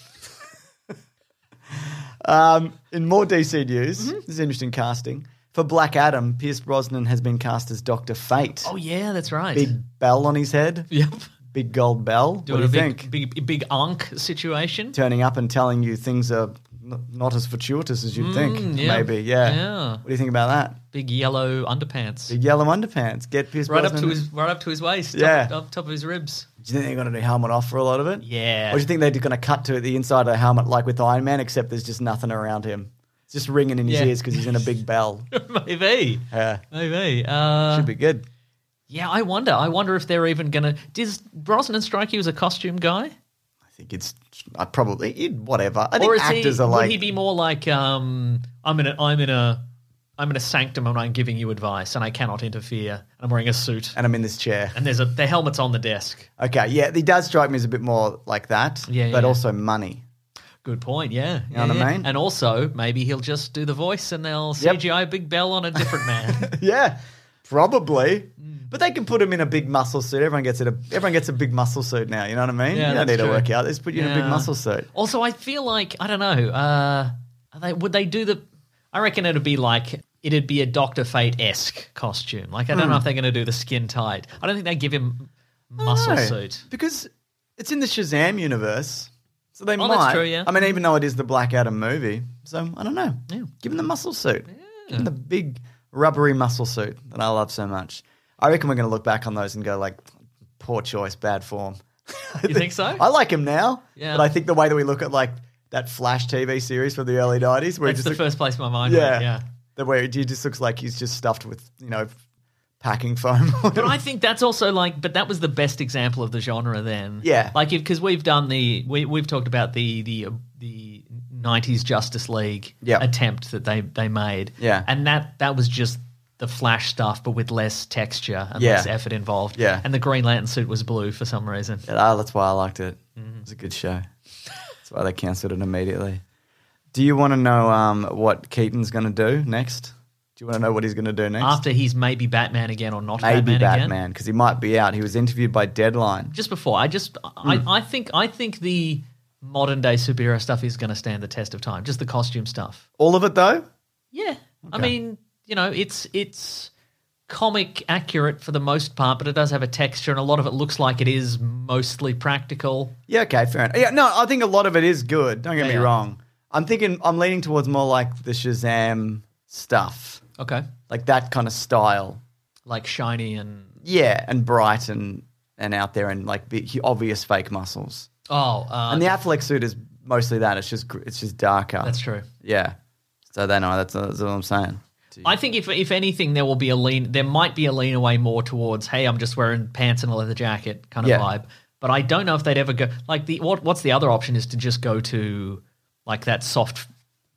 um, in more D C news, Mm-hmm. this is interesting casting. For Black Adam, Pierce Brosnan has been cast as Doctor Fate. Oh yeah, that's right. Big bell on his head. Yep. Big gold bell. Doing what do you a big, think? big, big Ankh situation. Turning up and telling you things are n- not as fortuitous as you'd think. Mm, yeah. Maybe, yeah. Yeah. What do you think about that? Big yellow underpants. The yellow underpants. Get Pierce Right up Brosnan. to his, right up to his waist. Yeah. Up, up top of his ribs. Do you think they're going to do helmet off for a lot of it? Yeah. Or do you think they're going to cut to the inside of the helmet like with Iron Man, except there's just nothing around him? It's just ringing in his Yeah. ears because he's in a big bell. Maybe. Yeah. Maybe. Uh, Should be good. Yeah, I wonder. I wonder if they're even going to. Does Brosnan strike you as a costume guy? I think it's I probably it, whatever. I think Or is actors he, are like would he be more like, um, I'm in a, I'm in a, I'm in a sanctum and I'm giving you advice and I cannot interfere. And I'm wearing a suit and I'm in this chair. and there's a the helmet's on the desk. Okay, yeah, he does strike me as a bit more like that. Yeah, but yeah. also money. Good point. Yeah, You know what I mean? And also maybe he'll just do the voice and they'll Yep. C G I a big bell on a different man. Yeah, probably. Mm. But they can put him in a big muscle suit. Everyone gets it. A, everyone gets a big muscle suit now. You know what I mean? Yeah, you don't that's need to true. work out. They just put you in a big Yeah. muscle suit. Also, I feel like I don't know. Uh, are they, would they do the? I reckon it'd be like it'd be a Doctor Fate esque costume. Like I don't know if they're going to do the skin tight. I don't think they give him muscle No, suit. because it's in the Shazam universe, so they Oh, might. that's true, yeah. I mean, even though it is the Black Adam movie, so I don't know. Yeah. Give him the muscle suit. Give him the big rubbery muscle suit that I love so much. I reckon we're going to look back on those and go like, poor choice, bad form. I You think so? I like him now, Yeah. but I think the way that we look at like that Flash T V series from the early nineties, where he That's just the look- first place my mind yeah, went. Yeah. the way he just looks like he's just stuffed with you know packing foam. But I think that's also like, but that was the best example of the genre then. Yeah. Like, because we've done the, we, we've talked about the, the, uh, the nineties Justice League Yep. attempt that they, they made. Yeah. And that, that was just the Flash stuff, but with less texture and Yeah. less effort involved. Yeah. And the Green Lantern suit was blue for some reason. Ah, that's why I liked it. Mm-hmm. It was a good show. That's why they cancelled it immediately. Do you want to know um, what Keaton's going to do next? Do you want to know what he's going to do next? After he's maybe Batman again or not Maybe Batman, again. Batman, because he might be out. He was interviewed by Deadline. Just before, I just, I, I think, I think the modern day superhero stuff is going to stand the test of time. Just the costume stuff. All of it, though? Yeah. I mean, you know, it's it's comic accurate for the most part, but it does have a texture and a lot of it looks like it is mostly practical. Yeah, okay, fair enough. Yeah, no, I think a lot of it is good. Don't get Yeah, me yeah. wrong. I'm thinking, I'm leaning towards more like the Shazam stuff. Okay. Like that kind of style. Like shiny and Yeah, and bright and, and out there and like big, obvious fake muscles. oh, uh, And the Affleck suit is mostly that. It's just gr- it's just darker. that's true. Yeah. So they know that's, that's what I'm saying. I think if if anything, there will be a lean. There might be a lean away more towards, hey, I'm just wearing pants and a leather jacket kind of Yeah. vibe. But I don't know if they'd ever go like the what. What's the other option is to just go to like that soft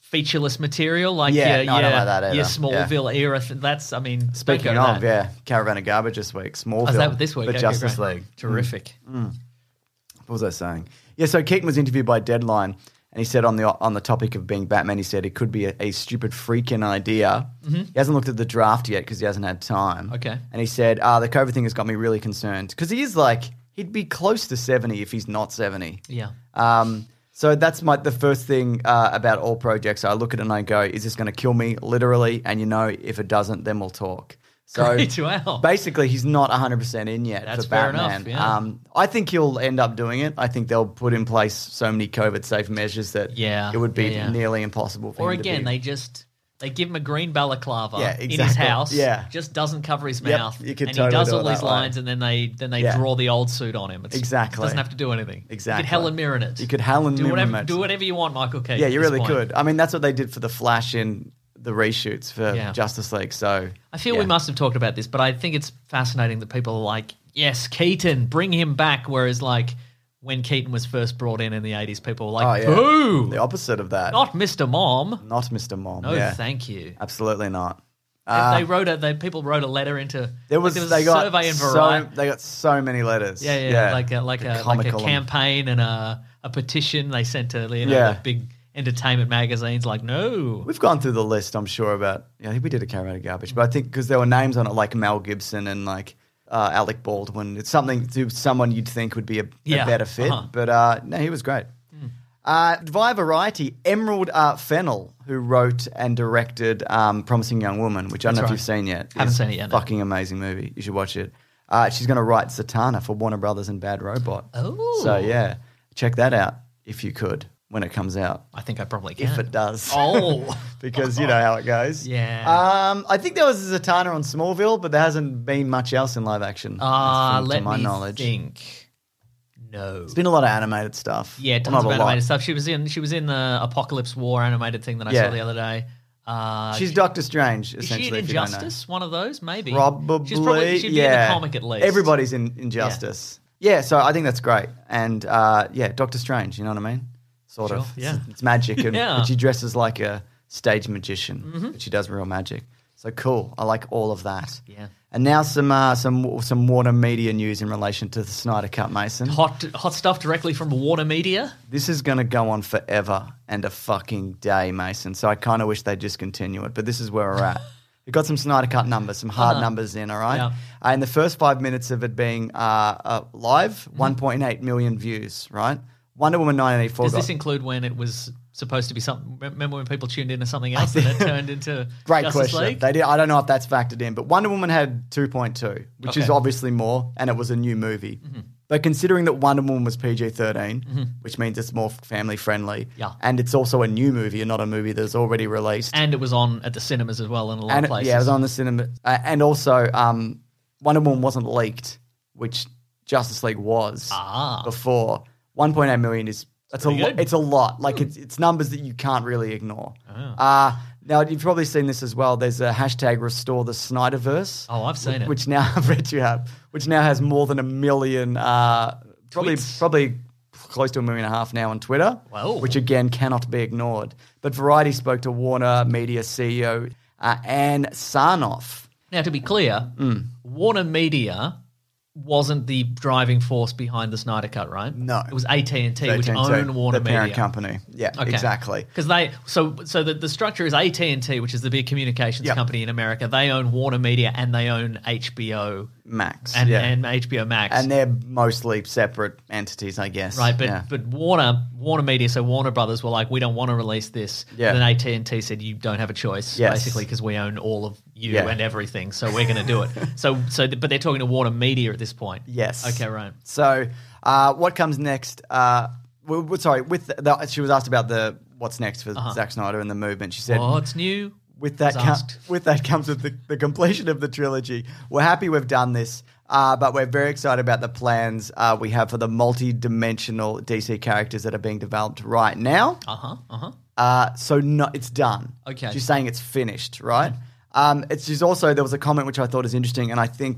featureless material like Yeah, your, no, I don't your, like that either. your Smallville era. Th- that's, I mean, don't Speaking go to of, that. yeah, Caravan of Garbage this week. Smallville. Oh, is that this week? But Okay, Justice great. League. Terrific. What was I saying? Yeah, so Keaton was interviewed by Deadline, and he said on the on the topic of being Batman, he said it could be a, a stupid freaking idea. Mm-hmm. He hasn't looked at the draft yet because he hasn't had time. Okay. And he said, uh, the COVID thing has got me really concerned because he is like, he'd be close to seventy if he's not seventy. Yeah. Um, so that's my the first thing uh, about all projects. I look at it and I go, is this going to kill me? Literally. And you know, if it doesn't, then we'll talk. So Great, wow. basically, he's not one hundred percent in yet That's for fair Batman. enough, yeah. Um, I think he'll end up doing it. I think they'll put in place so many COVID-safe measures that Yeah, it would be yeah, yeah. nearly impossible for Or him again, to be. they just they give him a green balaclava Yeah, in his exactly. house. Yeah. Just doesn't cover his Yep, mouth. you could and totally he does do all it these that way. lines and then they then they Yeah. draw the old suit on him. It's, Exactly. Doesn't have to do anything. Exactly. You could Helen Mirren it. You could Helen do Mirren whatever, it. Do whatever you want, Michael Keaton. Yeah, at you this really point. could. I mean, that's what they did for the Flash in the reshoots for Yeah. Justice League. So I feel yeah. we must have talked about this, but I think it's fascinating that people are like, yes, Keaton, bring him back. Whereas, like, when Keaton was first brought in in the eighties, people were like, Oh, yeah. boo, The opposite of that. not Mister Mom. Not Mister Mom. No, yeah. thank you. Absolutely not. They- Uh, they wrote a, they, people wrote a letter into, There was, like, there was they a got survey in so, Variety. they got so many letters. Yeah, yeah, like a, like The a like a comical and- campaign and a, a petition they sent to you know, Yeah. the big entertainment magazines. Like, no, We've gone through the list, I'm sure, about. Yeah, I think we did a Caravan of Garbage, but I think because there were names on it like Mel Gibson and like uh, Alec Baldwin. It's something to someone you'd think would be a, Yeah, a better fit, uh-huh. but uh, no, he was great. Uh, via Variety, Emerald uh, Fennell, who wrote and directed um, Promising Young Woman, which I don't That's know if right. you've seen yet. Haven't It's seen it yet, no. Fucking amazing movie. You should watch it. Uh, she's going to write Zatanna for Warner Brothers and Bad Robot. Oh. So yeah, check that out if you could when it comes out. I think I probably can. If it does. Oh, Because you know how it goes. Yeah. Um, I think there was a Zatanna on Smallville, but there hasn't been much else in live action. Ah, from- let to my me knowledge. think. No. It's been a lot of animated stuff. Yeah, Well, tons not of a lot. animated stuff. She was in. She was in the Apocalypse War animated thing that I Yeah. saw the other day. Uh, She's Doctor Strange, is essentially. she in if you don't know. Injustice? One of those, maybe. Probably. She's probably she'd be yeah. in the comic at least. Everybody's in Injustice. Yeah. so I think that's great. And uh, yeah, Doctor Strange, you know what I mean? Sort Sure, of. yeah. It's, it's magic. And, Yeah. But she dresses like a stage magician, Mm-hmm. but she does real magic. So cool. I like all of that. Yeah. And now some uh, some some Warner Media news in relation to the Snyder Cut, Mason. Hot hot stuff directly from Warner Media. This is going to go on forever and a fucking day, Mason. So I kind of wish they'd discontinue it, but this is where we're at. We've got some Snyder Cut numbers, some hard Uh-huh. numbers in, all right? Yeah. Uh, in the first five minutes of it being uh, uh, live, Mm-hmm. one point eight million views, right? Wonder Woman nineteen eighty-four Does got... this include when it was supposed to be something? Remember when people tuned into something else and it turned into Great Justice question. League? They did, I don't know if that's factored in, but Wonder Woman had two point two, which is Okay. obviously more, and it was a new movie. But considering that Wonder Woman was P G thirteen, which means it's more family friendly, Yeah. and it's also a new movie and not a movie that's already released. And it was on at the cinemas as well in a lot And of it- places. yeah, it was on the cinema. Uh, and also, um, Wonder Woman wasn't leaked, which Justice League was Ah. before. one point eight million is that's a pretty lo- good. it's a lot. Like it's it's numbers that you can't really ignore. Oh. Uh, now you've probably seen this as well. There's a hashtag Restore the Snyderverse. Oh, I've seen it. Which now I've read you have, which now has more than a million, uh, probably Tweets. probably close to a million and a half now on Twitter. Wow. Which again cannot be ignored. But Variety spoke to Warner Media C E O uh, Ann Sarnoff. Now, to be clear, Mm. Warner Media wasn't the driving force behind the Snyder Cut, right? No. It was A T and T, which A T and T, own Warner the parent Media. company. Yeah, Okay. exactly. Because they so so the, the structure is A T and T, which is the big communications Yep. company in America. They own Warner Media and they own H B O Max. and, yeah. and H B O Max. And they're mostly separate entities, I guess. right, but yeah. but Warner Warner Media, so Warner Brothers were like, we don't want to release this. Yeah. And then A T and T said, you don't have a choice, Yes. basically, because we own all of you Yeah. and everything. So we're going to do it. so so, but they're talking to Warner Media at this point. Yes. Okay, right. So, uh, what comes next? Uh, w- w- sorry, with the, the, she was asked about the what's next for Zack Snyder and the movement. She said, What's new? with that, was com- asked. with that comes with the, the completion of the trilogy. We're happy we've done this, uh, but we're very excited about the plans uh, we have for the multi-dimensional D C characters that are being developed right now. Uh huh. Uh huh. Uh, so no, it's done. Okay. Mm-hmm. She's saying it's finished, right? Um, it's just also, there was a comment which I thought is interesting, and I think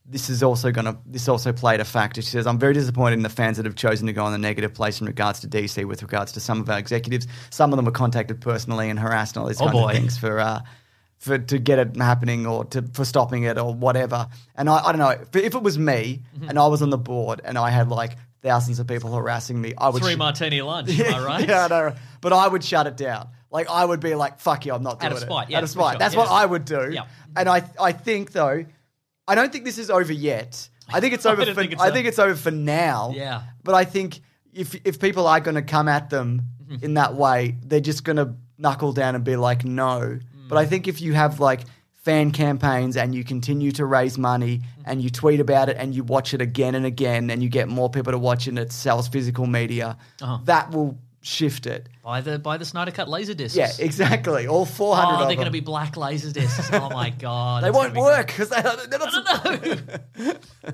this is also going to this also played a factor. She says, I'm very disappointed in the fans that have chosen to go on the negative place in regards to D C with regards to some of our executives. Some of them were contacted personally and harassed and all these Oh, kind boy. of things for uh, for to get it happening or to for stopping it or whatever. And I, I don't know, if, if it was me Mm-hmm. and I was on the board and I had like thousands of people harassing me, I would Three sh- martini lunch, am I right? Yeah, I know. But I would shut it down. Like I would be like, "Fuck you, I'm not doing Out of it." spite, yeah, Out of for spite. sure, That's yes. what I would do. Yeah. And I, I think though, I don't think this is over yet. I think it's I over. don't for, think it's I over. think it's over for now. Yeah. But I think if if people are going to come at them Mm-hmm. in that way, they're just going to knuckle down and be like, "No." But Mm. I think if you have like fan campaigns and you continue to raise money and you tweet about it and you watch it again and again and you get more people to watch it and it sells physical media, Uh-huh. that will shift it. By the by the Snyder Cut laser discs. Yeah, exactly. All four hundred Oh, of they're going to them. be black laser discs. Oh my god. They it's won't gonna be work because they, they're not. great.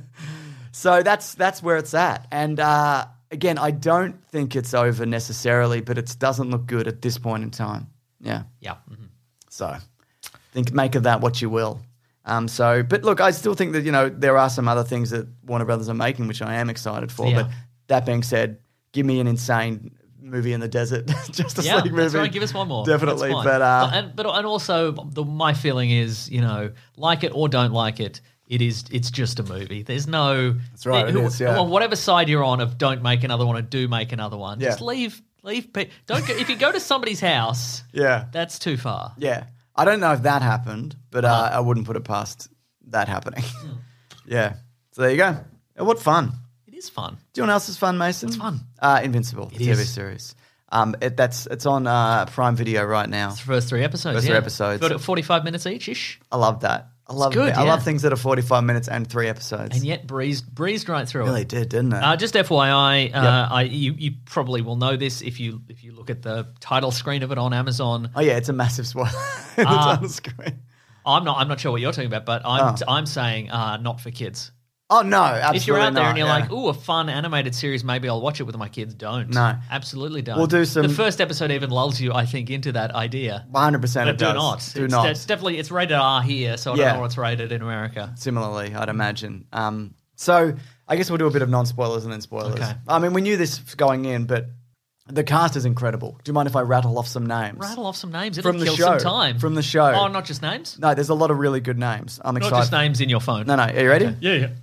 So that's that's where it's at. And uh, again, I don't think it's over necessarily, but it doesn't look good at this point in time. Yeah. Yeah. mhm. So think make of that what you will. Um, so, but look, I still think that, you know, there are some other things that Warner Brothers are making, which I am excited for. Yeah. But that being said, give me an insane movie in the desert, Justice Yeah, League movie. that's right. Give us one more. Definitely. That's fine. But, uh, and but and also the, my feeling is, you know, like it or don't like it, it is it's just a movie. There's no That's right, it is, yeah. on whatever side you're on of don't make another one or do make another one. Yeah. Just leave leave pe- don't go, if you go to somebody's house, yeah. that's too far. Yeah. I don't know if that happened, but uh, Uh-huh. I wouldn't put it past that happening. Hmm. Yeah. So there you go. Uh, What fun. It is fun. Do you know what else is fun, Mason? What's fun? Uh, Invincible, the It T V is. series. Um, it, that's it's on uh, Prime Video right now. It's the first three episodes. First yeah. three episodes. Got it forty-five minutes each ish. I love that. I love good, it. I yeah. love things that are forty-five minutes and three episodes. And yet breezed breezed right through it really it. did, didn't it? Uh, just F Y I, uh, I you, you probably will know this if you if you look at the title screen of it on Amazon. oh yeah, it's a massive spoiler. It's Uh, on the screen. I'm not I'm not sure what you're talking about, but I'm Oh. I'm saying uh, not for kids. Oh no, absolutely If you're out there not, and you're yeah. like, ooh, a fun animated series, maybe I'll watch it with my kids. Don't. No. Absolutely don't. We'll do some- The first episode even lulls you, I think, into that idea. one hundred percent But it do does. not. Do it's, not. It's definitely it's rated R here, so I Yeah. don't know what's rated in America. Similarly, I'd imagine. Um, so I guess we'll do a bit of non-spoilers and then spoilers. Okay. I mean, we knew this going in, but the cast is incredible. Do you mind if I rattle off some names? Rattle off some names. It'll From the kill show. some time. From the show. Oh, not just names? No, there's a lot of really good names. I'm Not excited. just names in your phone. No, no. Are you ready? Yeah, yeah.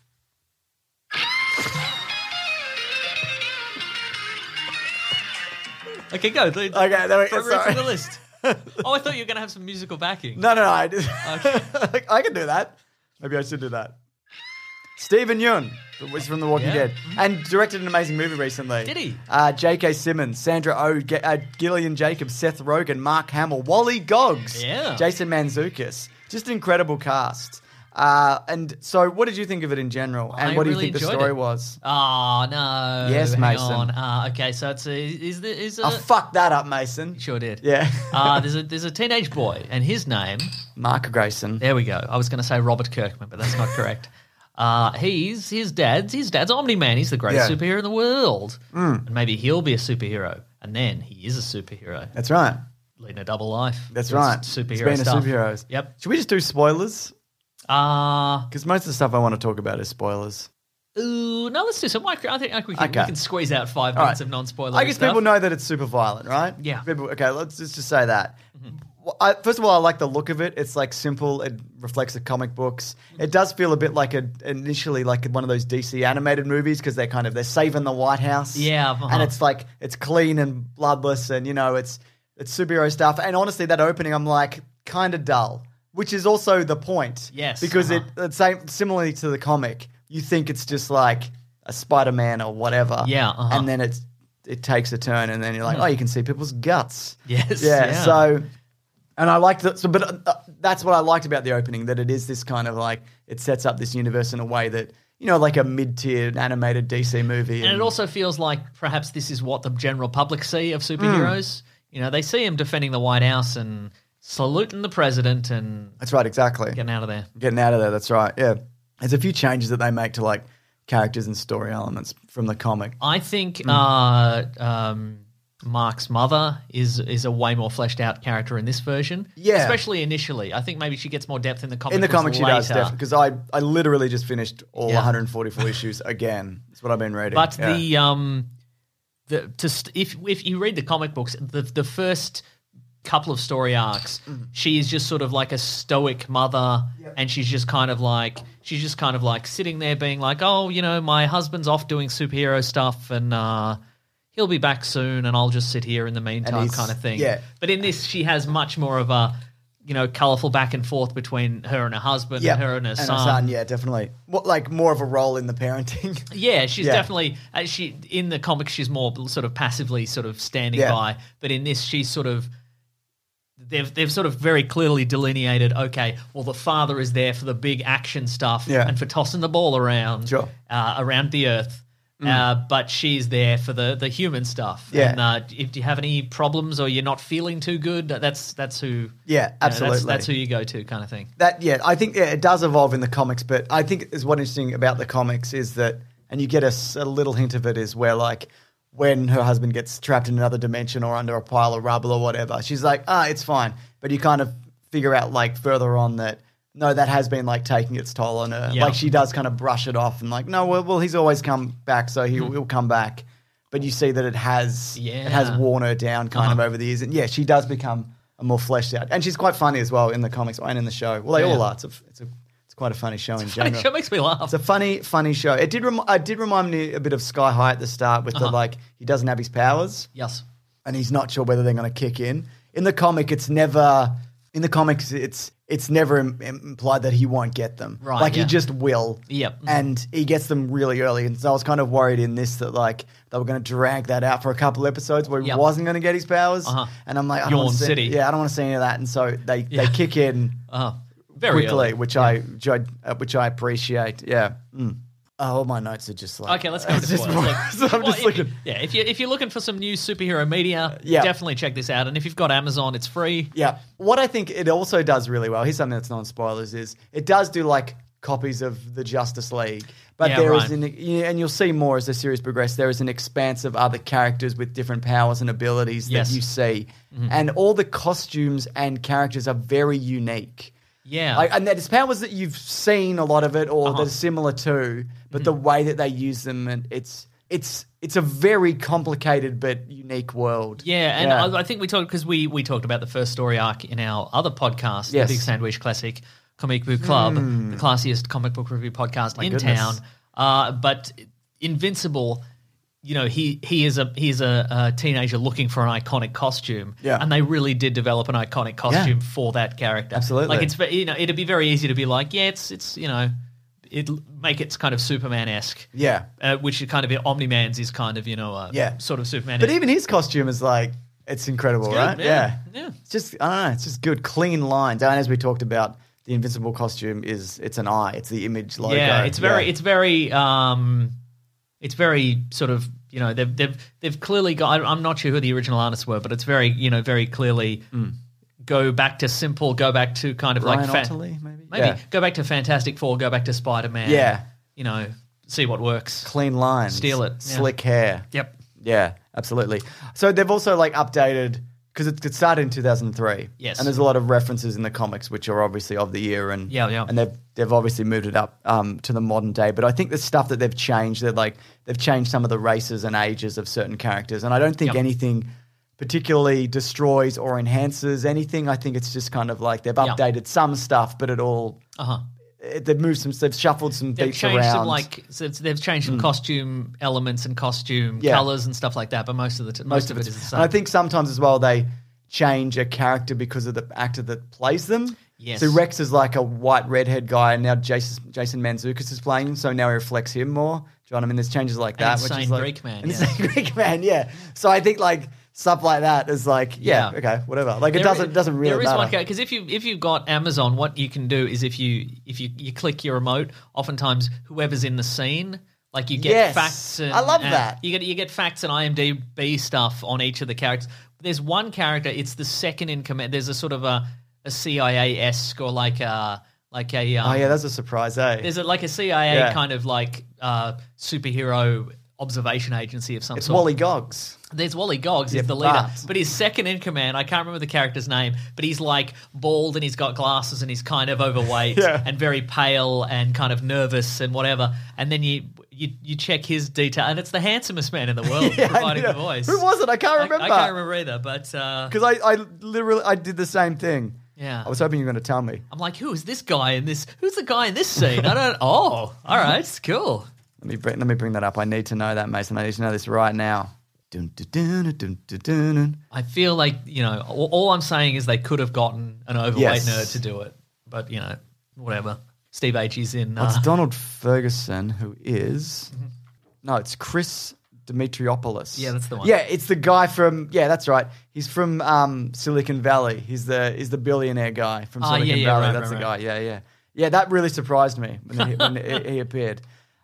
Okay, go. Okay, there we go. From Sorry. the list. Oh, I thought you were going to have some musical backing. No, no, no. I, did. I can do that. Maybe I should do that. Stephen Yeun, was from The Walking Yeah. Dead, and directed an amazing movie recently. Did he? Uh, J K. Simmons, Sandra Oh, G- uh, Gillian Jacobs, Seth Rogen, Mark Hamill, Wally Goggs, Yeah. Jason Mantzoukas. Just an incredible cast. Uh, and so, what did you think of it in general? And I what do really you think the enjoyed story it. was? Oh, no. Yes, Hang Mason. on. Uh, okay, so it's a, is there, is a, I fucked that up, Mason. sure did. Yeah. uh, there's a there's a teenage boy, and his name, Mark Grayson. there we go. I was going to say Robert Kirkman, but that's not correct. Uh, he's his dad's his dad's Omni-Man. He's the greatest Yeah. superhero in the world, and maybe he'll be a superhero, and then he is a superhero, That's right. leading a double life. That's Doing right. Superhero He's been stuff. a superhero. Yep. Should we just do spoilers? Uh, Because most of the stuff I want to talk about is spoilers. ooh, no, let's do some. I think I think we can, Okay. we can squeeze out five All minutes right. of non-spoiler. I guess stuff. people know that it's super violent, right? Yeah. People, okay, let's just, just say that. Well, I, first of all, I like the look of it. It's like simple. It reflects the comic books. It does feel a bit like a initially like one of those D C animated movies because they're kind of they're saving the White House. Yeah, uh-huh. and it's like it's clean and bloodless, and you know it's it's superhero stuff. And honestly, that opening, I'm like kind of dull, which is also the point. Yes, because uh-huh. it it's same similarly to the comic. You think it's just like a Spider-Man or whatever. Yeah, uh-huh. and then it's it takes a turn, and then you're like, oh, you can see people's guts. Yes, Yeah. yeah. So, and I liked it. So, but uh, that's what I liked about the opening, that it is this kind of like, it sets up this universe in a way that, you know, like a mid-tier animated D C movie. And it also feels like perhaps this is what the general public see of superheroes. You know, they see him defending the White House and saluting the president and That's right, exactly. getting out of there. Getting out of there, that's right. Yeah. There's a few changes that they make to like characters and story elements from the comic. I think uh, um, Mark's mother is is a way more fleshed out character in this version. Yeah. Especially initially. I think maybe she gets more depth in the comic In the books comics, she later. does, definitely. Because I, I literally just finished all Yeah. one hundred forty-four issues again. That's what I've been reading. But Yeah. the um, the to st- if if you read the comic books, the the first couple of story arcs, Mm. she is just sort of like a stoic mother, and she's just kind of like she's just kind of like sitting there being like, oh, you know, my husband's off doing superhero stuff, and uh, he'll be back soon, and I'll just sit here in the meantime, he's- kind of thing. yeah. But in this, she has much more of a you know, colourful back and forth between her and her husband, Yeah, and her and her and son. her son, yeah, definitely. What, like more of a role in the parenting. Yeah, she's Yeah. definitely uh, she in the comics. She's more sort of passively sort of standing Yeah. by, but in this, she's sort of they've they've sort of very clearly delineated. Okay, well, the father is there for the big action stuff Yeah. and for tossing the ball around Sure. uh, around the earth. Mm. Uh, but she's there for the, the human stuff. Yeah. And uh, if you have any problems or you're not feeling too good, that's that's who. Yeah, you know, absolutely. that's, that's who you go to, kind of thing. That yeah, I think yeah, it does evolve in the comics, but I think is what's interesting about the comics is that, and you get a, s- a little hint of it is where like when her husband gets trapped in another dimension or under a pile of rubble or whatever, she's like, ah, it's fine. But you kind of figure out like further on that no, that has been like taking its toll on her. Yeah. Like she does kind of brush it off and like, no, well, well he's always come back, so he will come back. But you see that it has Yeah. it has worn her down kind of Uh-huh. over the years, and yeah, she does become a more fleshed out, and she's quite funny as well in the comics and in the show. Well, they Yeah. all are. It's a, it's a, it's quite a funny show in Funny general. show, makes me laugh. It's a funny, funny show. It did, rem- it did remind me a bit of Sky High at the start with the Uh-huh. like he doesn't have his powers, Yes. and he's not sure whether they're going to kick in. In the comic, it's never. In the comics, it's it's never im- implied that he won't get them. Right, Like yeah. he just will. Yep. And he gets them really early. And so I was kind of worried in this that like they were going to drag that out for a couple of episodes where he Yep. wasn't going to get his powers. Uh-huh. And I'm like, I don't Yawn want to see, City. yeah, I don't want to see any of that. And so they, Yeah. they kick in Uh, very quickly, early. which I which I, uh, which I appreciate. Yeah. Mm. Oh, all my notes are just like Okay, let's go to it's just spoilers. more- Look, so I'm well, just if looking. you- yeah, if you if you're looking for some new superhero media, Yeah. definitely check this out. And if you've got Amazon, it's free. Yeah. What I think it also does really well, here's something that's non-spoilers, is it does do like copies of the Justice League. But Yeah, there is right. an, yeah, and you'll see more as the series progresses, there is an expanse of other characters with different powers and abilities Yes. that you see. Mhm. And all the costumes and characters are very unique. Yeah. Like, and there's powers that you've seen a lot of it or Uh-huh. that are similar to, but the way that they use them, and it's it's it's a very complicated but unique world. Yeah, and I, I think we talked because we we talked about the first story arc in our other podcast, Yes. the Big Sandwich Classic Comic Book Club, Mm. the classiest comic book review podcast My in goodness. town. Uh, but Invincible, you know, he he is a he's a, a teenager looking for an iconic costume, Yeah. and they really did develop an iconic costume for that character. Absolutely. like it's ve- you know it'd be very easy to be like, yeah, it's it's you know. It make it kind of Superman-esque, Yeah. uh, which is kind of Omni Man's is kind of you know uh, Yeah. sort of Superman. But even his costume is like, it's incredible, It's good, right? yeah, yeah. It's just, I don't know, it's just good, clean lines. And as we talked about, the Invincible costume is, it's an eye, it's the image logo. Yeah, it's very, Yeah. it's very, um, it's very sort of, you know, they've they've they've clearly got. I- I'm not sure who the original artists were, but it's very, you know, very clearly go back to simple, go back to kind of Ryan like fa- Otterly, maybe? maybe Yeah. go back to Fantastic Four, go back to Spider Man. Yeah. you know, see what works. Clean lines. Steal it, yeah. Slick hair. Yep. Yeah, absolutely. So they've also like updated, because it, it started in two thousand three. Yes. And there's a lot of references in the comics, which are obviously of the year. And Yeah, yeah. And they've, they've obviously moved it up um, to the modern day. But I think the stuff that they've changed, they're like, they've changed some of the races and ages of certain characters. And I don't think Yep. anything particularly destroys or enhances anything. I think it's just kind of like they've Yep. updated some stuff, but it all, Uh huh. it, they've moved some, they've shuffled some They've beats changed around. some like so they've changed some costume elements and costume Yeah. colors and stuff like that. But most of the t- most, of it is the same. And I think sometimes as well they change a character because of the actor that plays them. Yes. So Rex is like a white redhead guy, and now Jason Jason Mantzoukas is playing him, so now he reflects him more. Do you know what I mean? There's changes like that. which Insane is like, Greek man, an yeah. Insane Greek man, yeah. So I think like stuff like that is like, yeah, Yeah. okay, whatever. Like it There doesn't is- doesn't really There is matter. one because if you if you've got Amazon, what you can do is if you if you, you click your remote, oftentimes whoever's in the scene, like you get Yes. facts. And, I love and that. You get you get facts and IMDb stuff on each of the characters. There's one character. It's the second in command. There's a sort of a a C I A esque or like a like a um, Oh yeah, that's a surprise, eh? there's a, like a C I A Yeah. kind of like uh, superhero observation agency of some It's sort. Wally Goggs. There's Wally Goggs, Yeah, he's the leader. but- But his second in command, I can't remember the character's name, but he's like bald and he's got glasses and he's kind of overweight Yeah. and very pale and kind of nervous and whatever. And then you you, you check his detail, and it's the handsomest man in the world Yeah, providing yeah. the voice. Who was it? I can't remember. I, I can't remember either, but uh, Because I, I literally I did the same thing. yeah. I was hoping you were going to tell me. I'm like, who is this guy in this? Who's the guy in this scene? I don't. Oh, all right, it's cool. Let me bring, let me bring that up. I need to know that, Mason. I need to know this right now. Dun, dun, dun, dun, dun, dun, dun. I feel like, you know, all, all I'm saying is they could have gotten an overweight Yes. nerd to do it, but you know, whatever. Steve H is in. Well, Uh, it's Donald Ferguson, who is. No, it's Chris Dimitriopoulos. Yeah, that's the one. Yeah, it's the guy from. Yeah, that's right. He's from um, Silicon Valley. He's the he's the billionaire guy from Oh, Silicon yeah, yeah, Valley. right, that's right, the right. guy. Yeah, yeah, yeah. That really surprised me when he, when he, he appeared.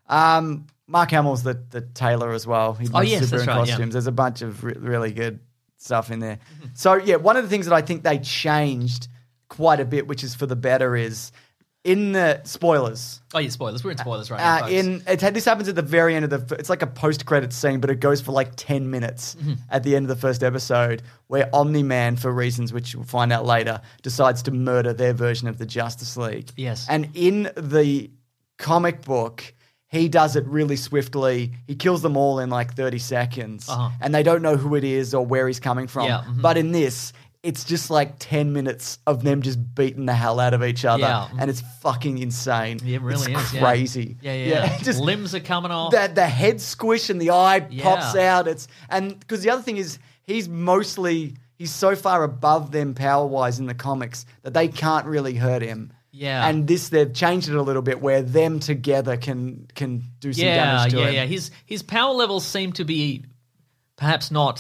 Um, Mark Hamill's the the tailor as well. He Oh, makes yes, super that's in right, yeah. costumes. There's a bunch of re- really good stuff in there. So yeah, one of the things that I think they changed quite a bit, which is for the better, is in the spoilers. oh, yeah, spoilers. We're in spoilers right now, Uh, folks. in it, this happens at the very end of the. It's like a post-credit scene, but it goes for like ten minutes Mm-hmm. at the end of the first episode, where Omni-Man, for reasons which we'll find out later, decides to murder their version of the Justice League. Yes. and in the comic book, he does it really swiftly. He kills them all in like thirty seconds, Uh-huh. and they don't know who it is or where he's coming from. Yeah, mhm. But in this, it's just like ten minutes of them just beating the hell out of each other, Yeah. and it's fucking insane. It really it's is, yeah. crazy. Yeah, yeah. yeah. just Limbs are coming off. the the head squish and the eye Yeah. pops out. It's and because the other thing is he's mostly he's so far above them power wise in the comics that they can't really hurt him. Yeah. and this they've changed it a little bit where them together can can do some yeah, damage to yeah, him. yeah. His his power levels seem to be perhaps not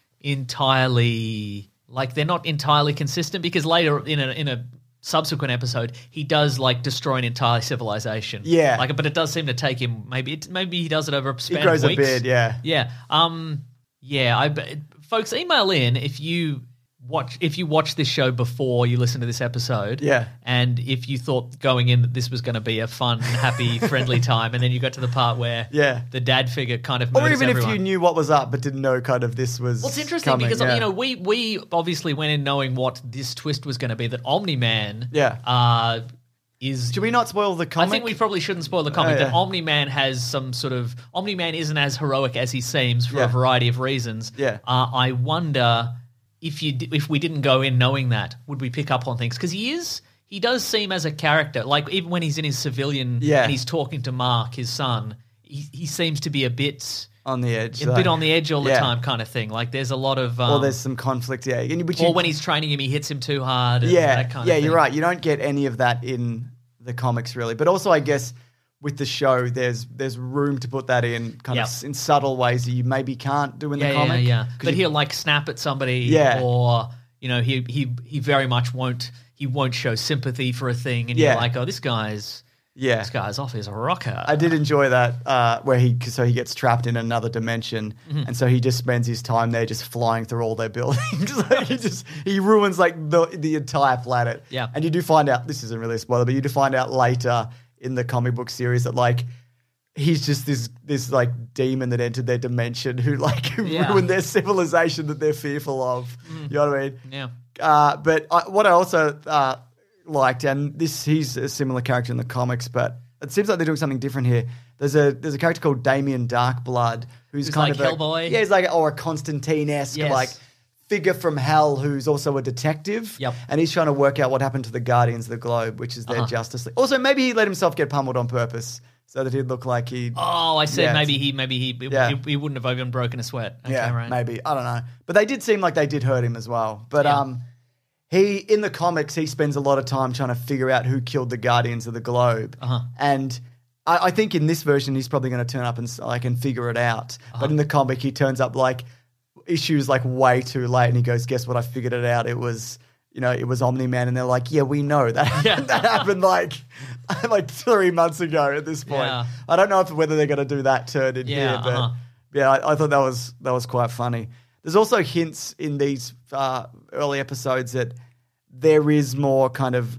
entirely like they're not entirely consistent because later in a in a subsequent episode he does like destroy an entire civilization. Yeah. like but it does seem to take him maybe it, maybe he does it over a span grows a of weeks. beard, yeah. yeah. Um, yeah. I folks email in if you. Watch if you watch this show before you listen to this episode, Yeah. and if you thought going in that this was going to be a fun, happy, friendly time, and then you got to the part where Yeah. the dad figure kind of Or murders even everyone. if you knew what was up but didn't know kind of this was. Well, it's interesting coming, because yeah. you know we we obviously went in knowing what this twist was going to be. That Omni Man, Yeah. uh, is. Should we not spoil the comic? I think we probably shouldn't spoil the comic. Oh, That yeah. Omni Man has some sort of Omni Man isn't as heroic as he seems for Yeah. a variety of reasons. Yeah. uh, I wonder. If you d- if we didn't go in knowing that, would we pick up on things? Because he is he does seem as a character, like even when he's in his civilian Yeah. and he's talking to Mark, his son, he, he seems to be a bit on the edge, a so- bit on the edge all the Yeah. time, kind of thing. Like there's a lot of um, or there's some conflict, yeah. And, which or you- when he's training him, he hits him too hard. And yeah, that kind yeah, of thing. you're right. You don't get any of that in the comics, really. But also, I guess with the show, there's there's room to put that in kind Yep. of s- in subtle ways that you maybe can't do in Yeah, the yeah, comic. yeah. 'Cause But you- he'll like snap at somebody, Yeah. or you know, he he he very much won't he won't show sympathy for a thing, and Yeah. you're like, oh, this guy's yeah, this guy's off his rocker. I did enjoy that uh, where he so he gets trapped in another dimension, Mm-hmm. and so he just spends his time there, just flying through all their buildings. Like, he just he ruins like the the entire planet. Yeah. and you do find out this isn't really a spoiler, but you do find out later in the comic book series that like. He's just this this like demon that entered their dimension who like Yeah. ruined their civilization that they're fearful of. You know what I mean? Yeah. Uh, but I, what I also uh, liked, and this he's a similar character in the comics, but it seems like they're doing something different here. There's a there's a character called Damien Darkblood who's, Who's kind like of a, Hellboy? Yeah, he's like or a Constantine-esque Yes. like figure from hell who's also a detective. Yep. And he's trying to work out what happened to the Guardians of the Globe, which is their Uh-huh. Justice League. Also, maybe he let himself get pummeled on purpose so that he'd look like he. Oh, I see. Yeah, maybe it's- he, maybe he, Yeah. he, he wouldn't have even broken a sweat. Okay, yeah, right. maybe. I don't know. But they did seem like they did hurt him as well. But Yeah. um, he in the comics he spends a lot of time trying to figure out who killed the Guardians of the Globe. Uh-huh. And I, I think in this version he's probably going to turn up and s- like and figure it out. Uh-huh. But in the comic he turns up like issues like way too late, and he goes, "Guess what? I figured it out. It was." You know, it was Omni-Man, and they're like, "Yeah, we know that. Yeah. that happened like, like three months ago." At this point, Yeah. I don't know if whether they're going to do that turn in Yeah, here, but uh-huh. yeah, I, I thought that was that was quite funny. There's also hints in these uh, early episodes that there is more kind of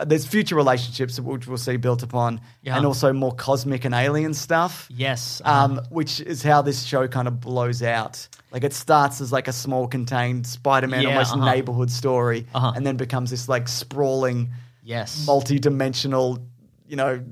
there's future relationships which we'll see built upon, Yeah. and also more cosmic and alien stuff. Yes. Um, which is how this show kind of blows out. Like it starts as like a small contained Spider-Man Yeah, almost uh-huh. neighborhood story, Uh-huh. and then becomes this like sprawling, yes. multi-dimensional, you know,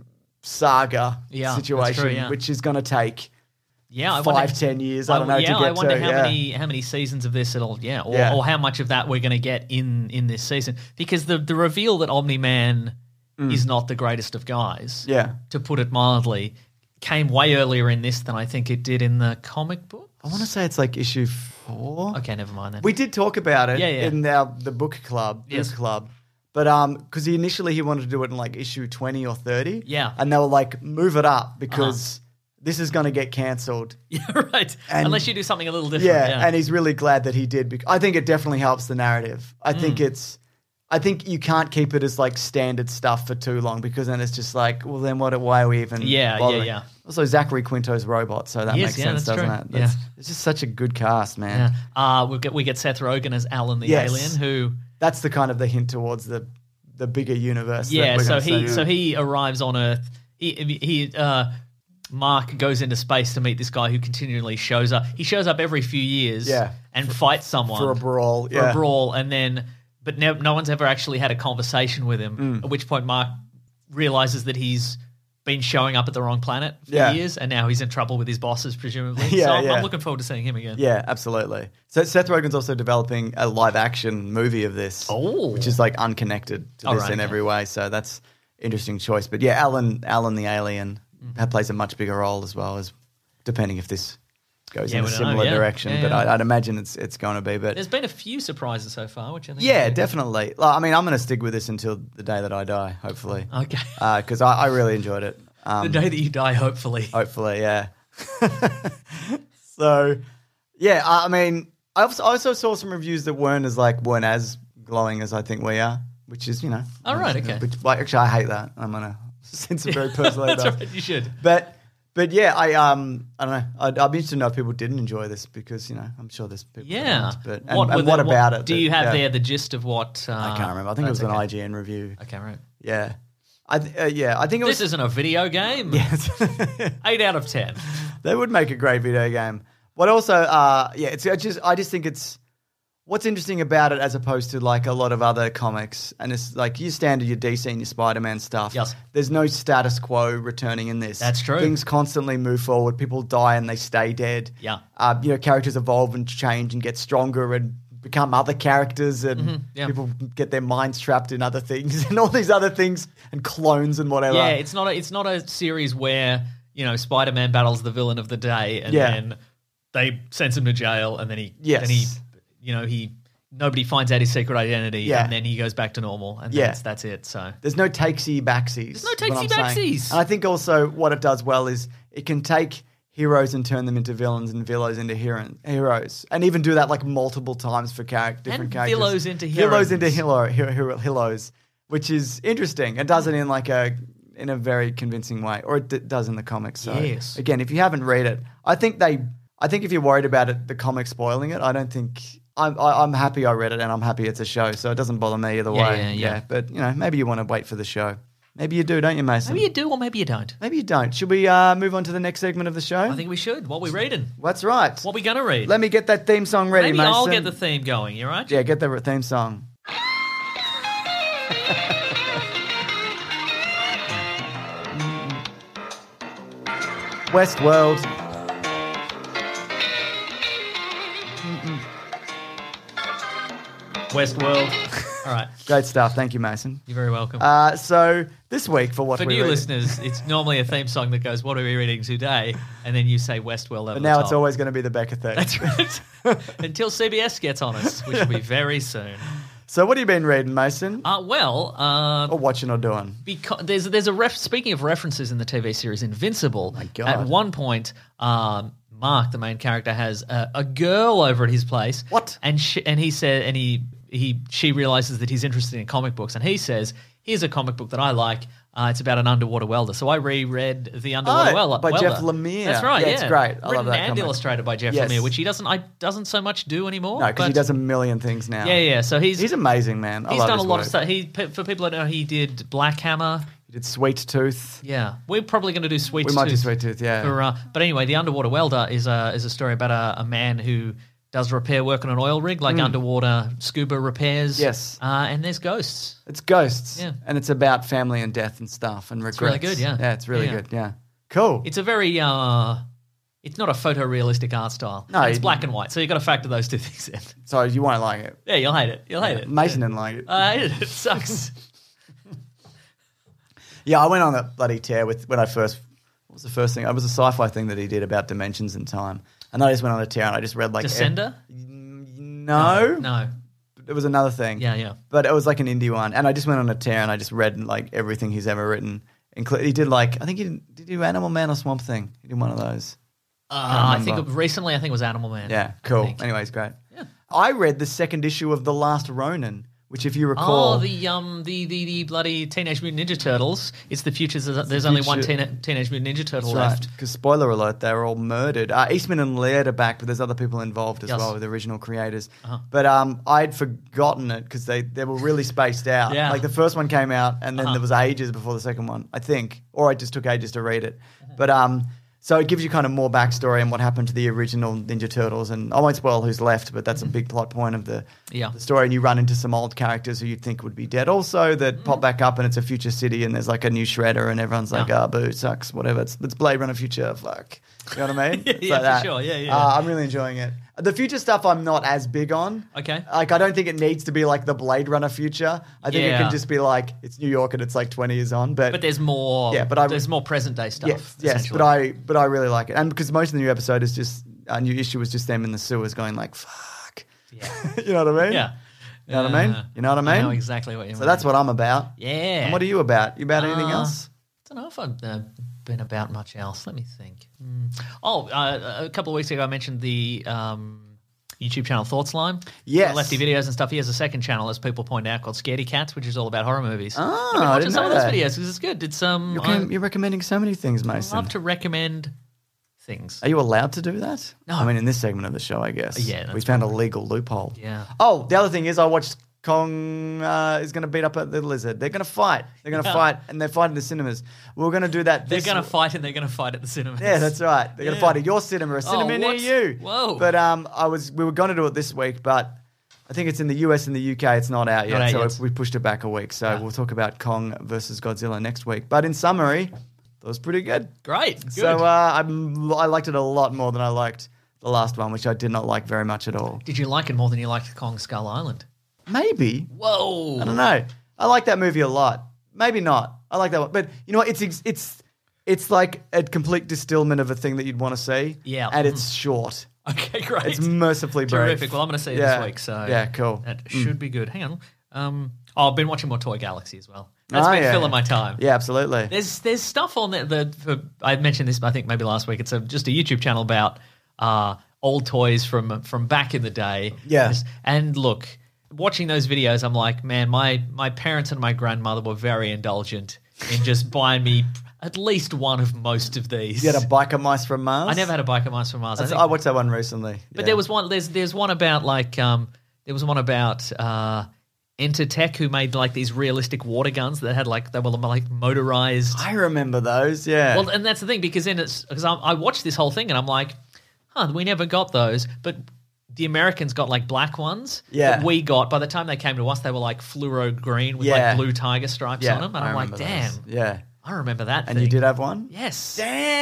saga Yeah, that's situation, true, yeah. which is going to take yeah, I five, wonder, ten years. I don't know yeah, to get I wonder to. how yeah. many how many seasons of this it'll yeah, or, Yeah. or how much of that we're going to get in in this season, because the the reveal that Omni Man is not the greatest of guys, Mm. Yeah. to put it mildly, came way earlier in this than I think it did in the comic book. I want to say it's like issue four. Okay, never mind then. We did talk about it Yeah, yeah. in our the book club, Yes. book club. But um, because he initially he wanted to do it in like issue twenty or thirty. Yeah. And they were like, move it up because this is going to get cancelled. yeah, right. And- Unless you do something a little different. Yeah, Yeah, and he's really glad that he did. Because I think it definitely helps the narrative. I Mm. think it's, I think you can't keep it as like standard stuff for too long because then it's just like, well, then what? Why are we even? Yeah, yeah, bothering? yeah. Also, Zachary Quinto's robot, so that Yes, makes yeah, sense, that's doesn't true. it? Yeah. That's- It's just such a good cast, man. yeah. Uh, we get we get Seth Rogen as Alan the Yes. alien, who That's the kind of the hint towards the the bigger universe. that yeah. we're So gonna he see. so he arrives on Earth. He he uh, Mark goes into space to meet this guy who continually shows up. He shows up every few years, Yeah. and fights someone for a brawl. for yeah. a brawl, and then but no, no one's ever actually had a conversation with him. Mm. At which point, Mark realizes that he's been showing up at the wrong planet for Yeah. years, and now he's in trouble with his bosses, presumably. Yeah, so I'm, yeah. I'm looking forward to seeing him again. Yeah, absolutely. So Seth Rogen's also developing a live action movie of this, Oh. which is like unconnected to All this right, in okay. every way. So that's interesting choice. But yeah, Alan, Alan the alien, Mm-hmm. that plays a much bigger role as well, as depending if this goes Yeah, in a we don't know, similar yeah. direction. Yeah, but yeah. I, I'd imagine it's it's going to be. But There's been a few surprises so far, which I think yeah, is- definitely. Well, I mean, I'm going to stick with this until the day that I die, hopefully. Okay. Because I, I really enjoyed it. Um, The day that you die, hopefully. Hopefully, yeah. So, yeah, I I mean, I also, I also saw some reviews that weren't as like weren't as glowing as I think we are, which is you know. All right, okay. Which, like, actually, I hate that. I'm gonna sense it very personally. That's about- right, you should. But but yeah, I um I don't know. I'd, I'd be interested to know if people didn't enjoy this because you know I'm sure there's people. that Yeah. didn't, But and What what, were and what the- about it? Do that- you have yeah. there the gist of what? Uh, I can't remember. I think it was that's an okay. I G N review. Okay, right. Yeah. I th- uh, yeah. I think it was. This isn't a video game. Yes. Eight out of ten. They would make a great video game. What also, uh, yeah, it's I just I just think it's what's interesting about it as opposed to like a lot of other comics, and it's like your standard, your D C and your Spider-Man stuff. Yes. There's no status quo returning in this. That's true. Things constantly move forward. People die and they stay dead. Yeah. Uh, you know, characters evolve and change and get stronger and become other characters, and Mm-hmm. yeah. people get their minds trapped in other things and all these other things and clones and whatever. Yeah, it's not a, it's not a series where, you know, Spider-Man battles the villain of the day and Yeah. then they send him to jail and then he Yes. then he you know, he nobody finds out his secret identity Yeah. and then he goes back to normal and Yeah. that's that's it. So There's no takesy backsies. There's no is what I'm takesy saying. backsies. And I think also what it does well is it can take heroes and turn them into villains and villains into hero- heroes. And even do that like multiple times for charac- different And characters. villos into Villos into heroines. hero, hero, hero, heroes, which is interesting. It does it in like a in a very convincing way, or it d- does in the comics. So Yes. again, if you haven't read it, I think they, I think if you're worried about it, the comic spoiling it, I don't think. I'm I, I'm happy I read it, and I'm happy it's a show, so it doesn't bother me either Yeah, way. yeah, yeah. But you know, maybe you want to wait for the show. Maybe you do, don't you, Mason? maybe you do or maybe you don't. Maybe you don't. Should we uh, move on to the next segment of the show? I think we should. What we reading? That's right. What we gonna read? Let me get that theme song ready, Maybe Mason. I'll get the theme going, you right? Yeah, get the theme song. Westworld. Westworld. All right. Great stuff. Thank you, Mason. You're very welcome. Uh, so this week for what For we new read- listeners, it's normally a theme song that goes, "What are we reading today?" And then you say Westworld over But the now top. it's always going to be the Becca thing. That's right. Until C B S gets on us, which will be very soon. So what have you been reading, Mason? Uh, well, uh, or watching or doing? because there's there's a ref. Speaking of references in the T V series Invincible, My God. at one point, um, Mark, the main character, has a, a girl over at his place. What? And she, and he said, and he he she realizes that he's interested in comic books, and he says here's a comic book that I like. Uh, it's about an underwater welder. So I reread The Underwater Oh, Welder. by Welder. Jeff Lemire. That's right, Yeah, yeah. it's great. I love Written that and comic. illustrated by Jeff Yes. Lemire, which he doesn't I doesn't so much do anymore. No, because he but- does a million things now. Yeah, yeah. So he's He's amazing, man. I he's love done a his lot work. of stuff. He for people that know, he did Black Hammer. He did Sweet Tooth. Yeah, we're probably going to do Sweet We Tooth. might do Sweet Tooth, yeah. For, uh, but anyway, The Underwater Welder is a is a story about a, a man who does repair work on an oil rig, like underwater scuba repairs. Mm. Yes. uh, and there's ghosts. It's ghosts. Yeah. And it's about family and death and stuff and regrets. really good, yeah. Yeah, it's really Yeah. good, yeah. Cool. It's a very uh, it's not a photorealistic art style. No, it's you- black and white, so you've got to factor those two things in. So you won't like it. Yeah, you'll hate it. You'll hate it. Mason didn't like it. I hate it. It sucks. Yeah, I went on that bloody tear with when I first. What was the first thing? It was a sci-fi thing that he did about dimensions and time, and I just went on a tear and I just read like Descender? No, No. it was another thing. Yeah, yeah. But it was like an indie one, and I just went on a tear and I just read like everything he's ever written. Inclu- he did like I think he did, did he do Animal Man or Swamp Thing. He did one of those. Uh, I think remember. it, recently, I think it was Animal Man. Yeah, I cool. think. Anyways, great. Yeah. I read the second issue of The Last Ronin, which, if you recall, Oh, the um, the, the the bloody Teenage Mutant Ninja Turtles. It's the future. There's, there's only one future. teen, Teenage Mutant Ninja Turtle That's left. right. Because spoiler alert, they were all murdered. Uh, Eastman and Laird are back, but there's other people involved as Yes. well, with the original creators. But um, I'd forgotten it because they, they were really spaced out. Yeah. Like the first one came out, and then there was ages before the second one, I think, or I just took ages to read it. But um, so it gives you kind of more backstory on what happened to the original Ninja Turtles, and I won't spoil who's left, but that's a big plot point of the, Yeah. the story. And you run into some old characters who you'd think would be dead, also that pop back up, and it's a future city, and there's like a new Shredder, and everyone's like, "Ah, boo, sucks, whatever." It's, it's Blade Runner future, fuck. You know what I mean? Yeah, It's yeah, like for that. sure. Yeah, yeah. Uh, I'm really enjoying it. The future stuff I'm not as big on. Okay. Like, I don't think it needs to be like the Blade Runner future. I think it Yeah. can just be like, it's New York and it's like twenty years on. But, But there's more. Yeah, but I- there's more present day stuff. yes, yes, essentially. but I but I really like it. And because most of the new episode is just, a new issue was just them in the sewers going like, fuck. Yeah. You know what I mean? Yeah. You know what I mean? Uh, You know what I mean? I know exactly what you mean. So that's what I'm about. Yeah. And what are you about? You about anything Uh, else? I don't know if I've uh, been about much else. Let me think. Mm. Oh, uh, a couple of weeks ago, I mentioned the um, YouTube channel Thoughts Line. Yes. Lefty videos and stuff. He has a second channel, as people point out, called Scaredy Cats, which is all about horror movies. Oh, I've been I watching didn't some know of those that. videos because it's good. It's um, You're, I com- you're recommending so many things, Mason. love to recommend things. Are you allowed to do that? No. I mean, in this segment of the show, I guess. Yeah, that's we found a legal loophole. Yeah. Oh, the other thing is, I watched Kong uh, is going to beat up the lizard. They're going to fight. They're going to Yeah. fight, and they're fighting the cinemas. We We're going to do that. They're this going to fight and they're going to fight at the cinemas. Yeah, that's right. They're going Yeah. to fight at your cinema, a cinema near what? you. Whoa. But um, I was we were going to do it this week, but I think it's in the U S and the U K. It's not out yet, Not out so yet. we pushed it back a week. So we'll talk about Kong versus Godzilla next week. But in summary, that was pretty good. Great. Good. So uh, I'm, I liked it a lot more than I liked the last one, which I did not like very much at all. Did you like it more than you liked Kong Skull Island? Maybe. Whoa. I don't know. I like that movie a lot. Maybe not. I like that one. But you know what? It's ex- it's it's like a complete distillment of a thing that you'd want to see. Yeah. And it's short. Okay, great. It's mercifully brief. Terrific. Well, I'm going to see it Yeah. this week. So Yeah, cool. That should be good. Hang on. Um, oh, I've been watching more Toy Galaxy as well. That's Oh, been yeah. filling my time. Yeah, absolutely. There's there's stuff on there that for, I mentioned this I think maybe last week. It's a, just a YouTube channel about uh, old toys from from back in the day. Yeah. And look, watching those videos, I'm like, man, my my parents and my grandmother were very indulgent in just buying me at least one of most of these. You had a biker mice from Mars? I never had a biker mice from Mars. I That's- think- I watched that one recently. but Yeah. there was one. There's there's one about like um there was one about uh Entertech who made like these realistic water guns that had like they were like motorized. I remember those, yeah. Well, and that's the thing because then it's because I watched this whole thing and I'm like, huh, we never got those, but the Americans got like black ones. Yeah. That we got by the time they came to us, they were like fluoro green with Yeah. like blue tiger stripes yeah, on them, and I I'm like, remember damn, those. Yeah. I remember that. And thing. you did have one? Yes.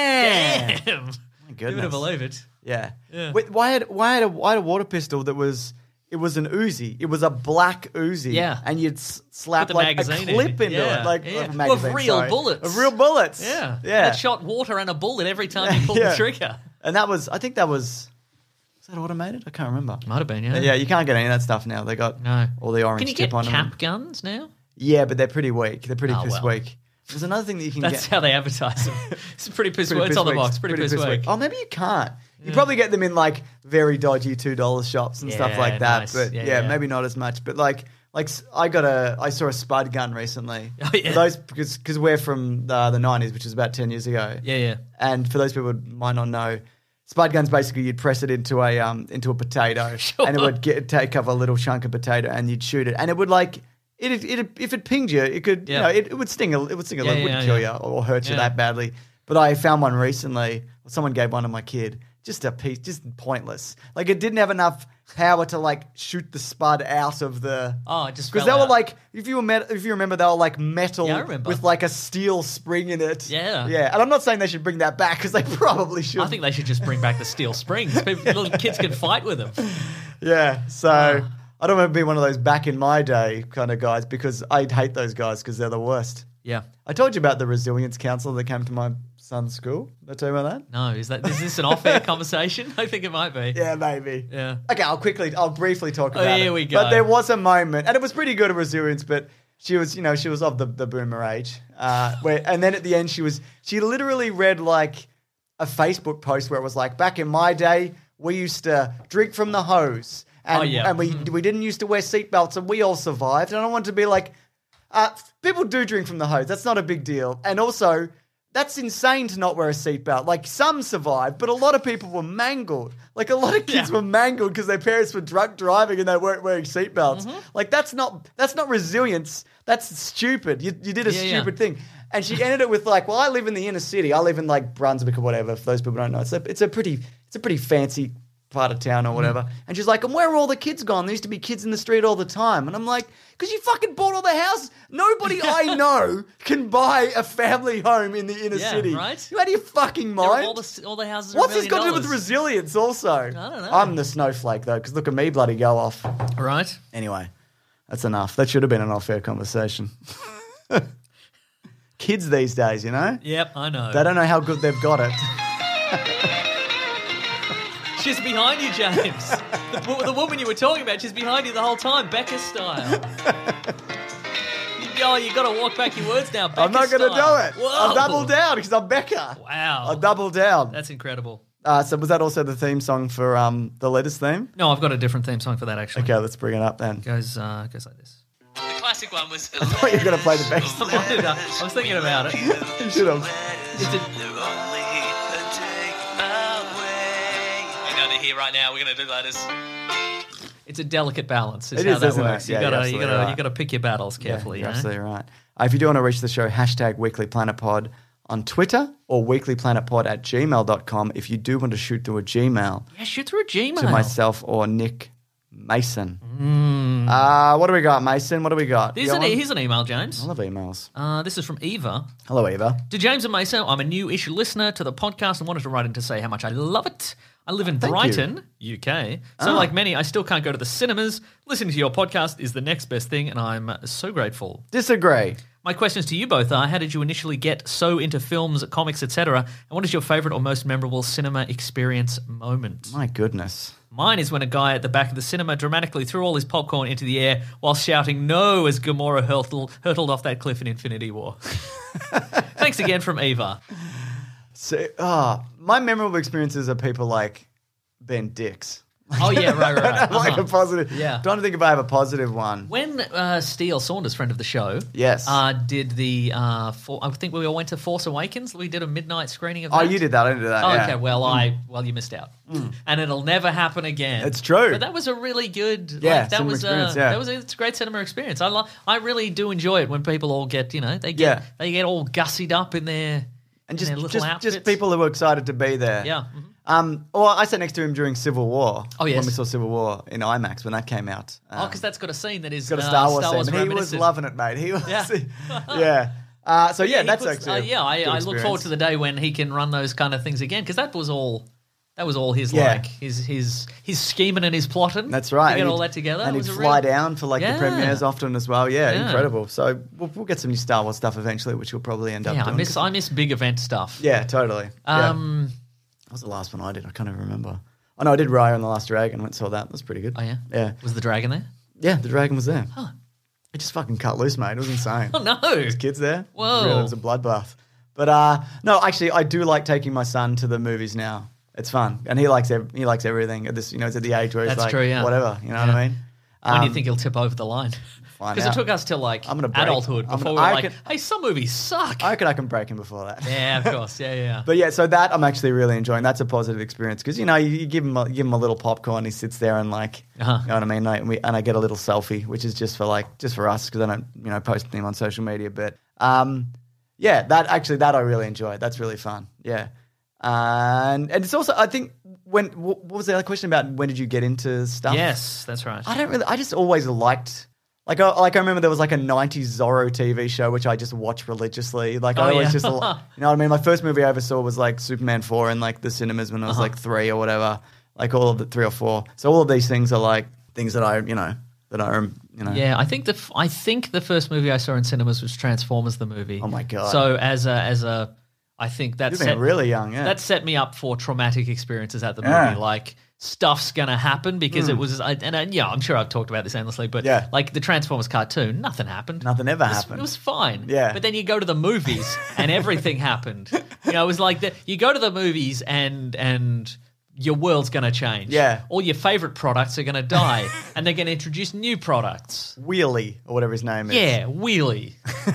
Damn. Damn. My You goodness. would have believe it. Yeah. Yeah. Wait, why had why had a why had a water pistol that was it was an Uzi. It was a black Uzi. Yeah. And you'd s- slap Put the like a magazine in. clip into Yeah, it. Like yeah. a magazine, With real sorry. bullets. Of real bullets. Yeah. Yeah. And it shot water and a bullet every time you pulled Yeah. the trigger. And that was I think that was was that automated? I can't remember. Might have been, yeah. Yeah, you can't get any of that stuff now. They got No. all the orange Can you tip get on cap them. guns now? Yeah, but they're pretty weak. They're pretty Oh, piss well. weak. There's another thing that you can That's get. how they advertise them. It's pretty piss Pretty weak. It's piss on the weak. box. Pretty, piss weak. Oh, maybe you can't. You probably get them in like very dodgy two dollar shops and stuff Yeah, like that. nice. But Yeah, yeah, yeah. maybe not as much. But like Like s- I got a, I saw a spud gun recently. Oh, yeah. For those because because we're from the, the nineties, which was about ten years ago. Yeah, yeah. And for those people who might not know, spud guns basically you'd press it into a um into a potato, Sure. and it would get take up a little chunk of potato, and you'd shoot it, and it would like it it, it if it pinged you, it could Yeah. you know it, it would sting a, it would sting a Yeah, little, it yeah, wouldn't kill yeah. you or hurt you Yeah. that badly. But I found one recently. Someone gave one to my kid. Just a piece, just pointless. Like it didn't have enough power to like shoot the spud out of the. Oh, it just because fell they were out. like, if you were met, if you remember, they were like metal Yeah, I remember. with like a steel spring in it. Yeah. yeah. And I'm not saying they should bring that back because they probably should. I think they should just bring back the steel springs. People, little kids can fight with them. Yeah. So I don't want to be one of those back in my day kind of guys because I hate those guys because they're the worst. Yeah. I told you about the resilience counselor that came to my son's school. Did I tell you about that? No, is that is this an off-air conversation? I think it might be. Yeah, maybe. Yeah. Okay, I'll quickly, I'll briefly talk Oh, about it. here we go. But there was a moment, and it was pretty good at resilience, but she was, you know, she was of the, the boomer age. Uh, where, and then at the end, she was, she literally read like a Facebook post where it was like, back in my day, we used to drink from the hose. And, Oh, yeah. and we, we didn't used to wear seatbelts, and we all survived. And I wanted to be like, uh, people do drink from the hose. That's not a big deal. And also, that's insane to not wear a seatbelt. Like, some survived, but a lot of people were mangled. Like, a lot of kids Yeah. were mangled because their parents were drunk driving and they weren't wearing seatbelts. Mm-hmm. Like, that's not that's not resilience. That's stupid. You, you did a Yeah, yeah. stupid thing. And she ended it with like, well, I live in the inner city. I live in like Brunswick or whatever. For those people who don't know, it's a, it's a pretty it's a pretty fancy part of town or whatever. Mm. And she's like, and where are all the kids gone? There used to be kids in the street all the time. And I'm like, because you fucking bought all the houses. Nobody I know can buy a family home in the inner Yeah, city. right? You out of your fucking They're mind? All the, all the houses are What's a this got to do with million resilience also? I don't know. I'm the snowflake though, because look at me bloody go off. dollars. Right? Anyway, that's enough. That should have been an off-air conversation. Kids these days, you know? Yep, I know. They don't know how good they've got it. She's behind you, James. the, wo- the woman you were talking about, she's behind you the whole time, Becca style. you, oh, you got to walk back your words now, Becca I'm not going to do style. it. Whoa. I'll double down because I'm Becca. Wow. I'll double down. That's incredible. Uh, so was that also the theme song for um, the Letters theme? No, I've got a different theme song for that, actually. Okay, let's bring it up then. Goes, uh, goes like this. The classic one was... I thought you were going to play the I best. wanted, uh, I was thinking about it. You should have. It's a... We're going to hear right now. We're going to do letters. It's a delicate balance. Is It how is, that isn't it? works. Yeah, you you're gotta, you absolutely gotta, right. you gotta pick your battles carefully. Yeah, you're you know? absolutely right. Uh, if you do want to reach the show, hashtag Weekly Planet Pod on Twitter or weeklyplanetpod at gmail dot com if you do want to shoot through a Gmail Yeah, shoot through a Gmail. to myself or Nick Mason. Uh, what do we got, Mason? What do we got? Here's You an, on? here's an email, James. I love emails. Uh, this is from Eva. Hello, Eva. To James and Mason, I'm a new-ish listener to the podcast and wanted to write in to say how much I love it. I live in Thank Brighton, U K. So Ah. like many, I still can't go to the cinemas. Listening to your podcast is the next best thing, and I'm so grateful. Disagree. My questions to you both are, how did you initially get so into films, comics, et cetera? And what is your favourite or most memorable cinema experience moment? My goodness. Mine is when a guy at the back of the cinema dramatically threw all his popcorn into the air while shouting no as Gamora hurtled, hurtled off that cliff in Infinity War. Thanks again from Eva. So, ah, my memorable experiences are people like being dicks. Oh, yeah, right, right, right. like Uh-huh. a positive. Yeah. Trying to think if I have a positive one. When uh, Steele Saunders, friend of the show, Yes. uh, did the, uh, for, I think we all went to Force Awakens. We did a midnight screening of that. Oh, you did that. I didn't do that. Oh, yeah. okay. Well, I well, you missed out, and it'll never happen again. It's true. But that was a really good. Yeah, like, that cinema was uh, experience, yeah. that was a, it's a great cinema experience. I lo- I really do enjoy it when people all get you know they get Yeah. they get all gussied up in their And in just, their little just, outfits. just people who were excited to be there. Yeah. mhm. Um, well, I sat next to him during Civil War. Oh, yes. When we saw Civil War in IMAX when that came out. Oh, because that's got a scene that is got a uh, Star Wars, Star Wars scene. And he was reminiscent. loving it, mate. He was. Yeah. Yeah. Uh, so yeah, he that's puts- actually. uh, a yeah. I, good I look experience. forward to the day when he can run those kind of things again because that was all. That was all his Yeah. like his his his scheming and his plotting. That's right. To get And all he'd- that together, and it he'd was a fly real- down for like Yeah. the premieres often as well. Yeah, Yeah. incredible. So we'll, we'll get some new Star Wars stuff eventually, which we'll probably end up Yeah, I doing. miss I miss big event stuff. Yeah, totally. Yeah. Um. That was the last one I did. I can't even remember. Oh no, I did Raya and the Last Dragon. I went and saw that. That was pretty good. Oh yeah. Yeah. Was the dragon there? Yeah, the dragon was there. Huh. It just fucking cut loose, mate. It was insane. Oh no. There's kids there. Whoa. Really, it was a bloodbath. But uh, no, actually, I do like taking my son to the movies now. It's fun, and he likes ev- he likes everything. At this, you know, he's at the age where he's That's like, true, yeah. whatever. You know what Yeah. I mean? When do Um, you think he'll tip over the line? find Because it out. took us till like I'm gonna break- adulthood I'm before gonna- we I were like, reckon- hey, some movies suck. I reckon I can break him before that. Yeah, of course. Yeah, yeah, yeah. But yeah, so that I'm actually really enjoying. That's a positive experience because you know you, you give him a, you give him a little popcorn, he sits there and like, Uh-huh. you know what I mean. Like, and, we, and I get a little selfie, which is just for like just for us because I don't you know post them on social media. But um, yeah, that actually that I really enjoy. That's really fun. Yeah, and and it's also I think when what was the other question about when did you get into stuff? Yes, that's right. I don't really. I just always liked. Like I, like I remember there was like a nineties Zorro T V show which I just watched religiously. Like I Oh, always yeah. just, you know what I mean? My first movie I ever saw was like Superman four in like the cinemas when I was Uh-huh. like three or whatever. Like all of the three or four. So all of these things are like things that I, you know, that I, you know. Yeah, I think the f- I think the first movie I saw in cinemas was Transformers the movie. Oh my God. So as a as a, I think that You've set been really young, yeah. that set me up for traumatic experiences at the movie. Yeah. Like stuff's gonna happen because Mm. it was, I, and I, yeah, I'm sure I've talked about this endlessly, but Yeah. like the Transformers cartoon, nothing happened. Nothing ever It was- happened. It was fine. Yeah. But then you go to the movies and everything happened. You know, it was like the, you go to the movies and and. Your world's going to change. Yeah. All your favorite products are going to die, and they're going to introduce new products. Wheelie or whatever his name is. Yeah, Wheelie.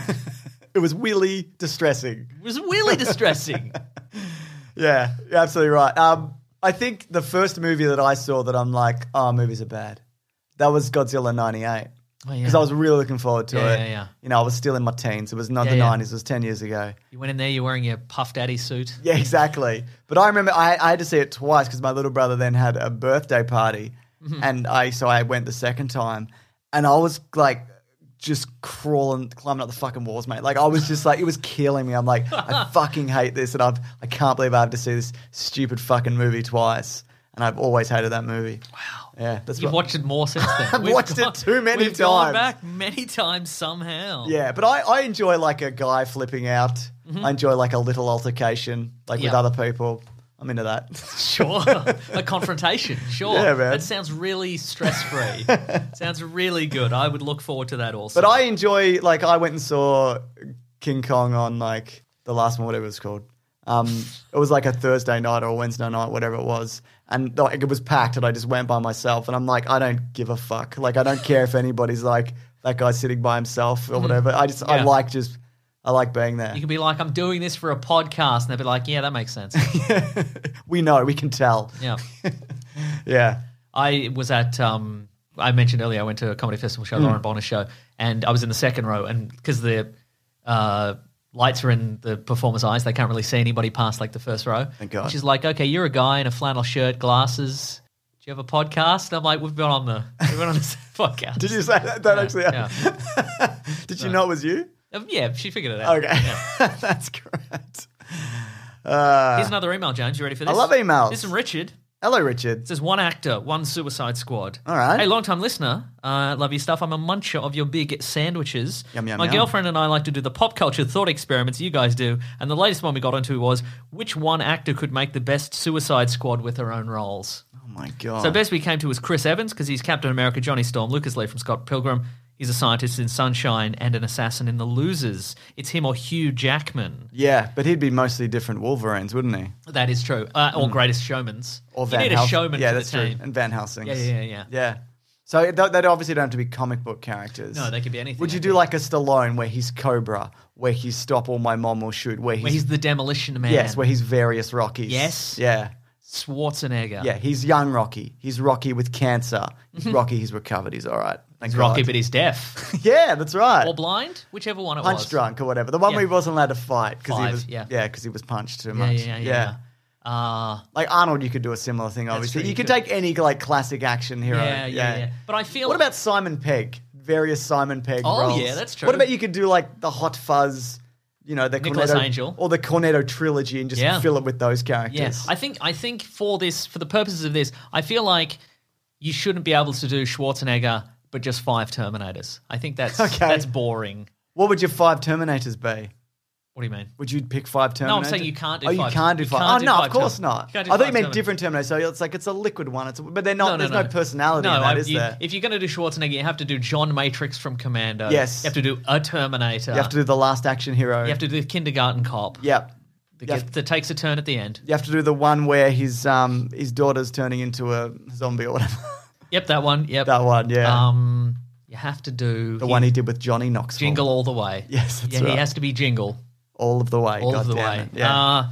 It was Wheelie distressing. It was really distressing. Yeah, you're absolutely right. Um, I think the first movie that I saw that I'm like, oh, movies are bad. That was Godzilla ninety-eight. Oh, yeah. Because I was really looking forward to Yeah, it. yeah, yeah. You know, I was still in my teens. It was not Yeah, the yeah. nineties. It was ten years ago. You went in there, you're wearing your Puff Daddy suit. Yeah, exactly. But I remember I, I had to see it twice because my little brother then had a birthday party, Mhm. and I so I went the second time, and I was like just crawling, climbing up the fucking walls, mate. Like I was just like it was killing me. I'm like I fucking hate this, and I've I can't believe I have to see this stupid fucking movie twice, and I've always hated that movie. Wow. Yeah, that's You've what- watched it more since then. I've We've watched it too many we've gone times. back many times somehow. Yeah, but I, I enjoy like a guy flipping out. Mhm. I enjoy like a little altercation, like with Yeah. other people. I'm into that. Sure. A confrontation. Sure. Yeah, man. That sounds really stress free. Sounds really good. I would look forward to that also. But I enjoy, like, I went and saw King Kong on, like, the last one, whatever it was called. Um, it was like a Thursday night or a Wednesday night, whatever it was. And like, it was packed, and I just went by myself. And I'm like, I don't give a fuck. Like, I don't care if anybody's like, that guy's sitting by himself or Mhm. whatever. I just, I Yeah. like just, I like being there. You can be like, I'm doing this for a podcast. And they'll be like, yeah, that makes sense. We know, we can tell. Yeah. Yeah. I was at, um, I mentioned earlier, I went to a comedy festival show, Mm. Lauren Bonner's show, and I was in the second row. And because the uh, lights are in the performer's eyes, they can't really see anybody past like the first row. Thank God. And she's like, okay, you're a guy in a flannel shirt, glasses. Do you have a podcast? And I'm like, we've been on the we've been on this podcast. Did you say that? That Yeah, actually yeah. Did you know it was you? Um, yeah, she figured it out. Okay. Yeah. That's great. Uh, Here's another email, James. You ready for this? I love emails. This is from Richard. Hello, Richard. It says one actor, one Suicide Squad. All right. Hey, long time listener. Uh, love your stuff. I'm a muncher of your big sandwiches. Yum, yum, My yum. girlfriend and I like to do the pop culture thought experiments you guys do. And the latest one we got into was which one actor could make the best Suicide Squad with their own roles. Oh, my God. So best we came to was Chris Evans because he's Captain America, Johnny Storm, Lucas Lee from Scott Pilgrim. He's a scientist in Sunshine and an assassin in The Losers. It's him or Hugh Jackman. Yeah, but he'd be mostly different Wolverines, wouldn't he? That is true. Uh, or Greatest Showmans. Or you Van need a Helsing. showman Yeah, for that's the team. true. And Van Helsing. Yeah, yeah, yeah. Yeah. So th- they obviously don't have to be comic book characters. No, they could be anything. Would you I do think. like a Stallone where he's Cobra, where he's Stop or My Mom Will Shoot, where he's, Where he's the Demolition Man. yes, where he's various Rockies. Yes. Yeah. Schwarzenegger. Yeah, he's young Rocky. He's Rocky with cancer. He's Rocky, he's recovered. He's all right. Thank He's Rocky, God. but he's deaf. Yeah, that's right. Or blind? Whichever one it Punch was. drunk or whatever. The one Yeah. where he wasn't allowed to fight because he Five, was yeah. yeah, because he was punched too Yeah, much. yeah, yeah, yeah. Uh, Like Arnold, you could do a similar thing. Obviously, true, you, you could could. take any like classic action hero. Yeah, yeah, yeah. But I feel- What about Simon Pegg? Various Simon Pegg Oh, roles. yeah, that's true. What about you could do like the Hot Fuzz, you know, the Nicholas Cornetto, Angel. or the Cornetto trilogy, and just Yeah. fill it with those characters. yeah. I think I think for this, for the purposes of this, I feel like you shouldn't be able to do Schwarzenegger, but just five Terminators. I think that's Okay. that's boring. What would your five Terminators be? What do you mean? Would you pick five Terminators? No, I'm saying you can't do Oh, five- you can't do you five. can't oh, do no, five of course Term- not. you can't do I thought you five meant Terminators. different Terminators. So it's like it's a liquid one. It's but they're not. No, no, there's no. no, personality No, in that, I- is you- there? if you're going to do Schwarzenegger, you have to do John Matrix from Commando. Yes. You have to do a Terminator. You have to do the Last Action Hero. You have to do the Kindergarten Cop. Yep. That, You have- gets- that takes a turn at the end. You have to do the one where his um his daughter's turning into a zombie or whatever. Yep, that one. Yep. That one, yeah. Um, You have to do The his one he did with Johnny Knoxville. Jingle All the Way. Yes, that's yeah, right. he has to be Jingle All of the way. all God of the damn way. it. Yeah. Uh,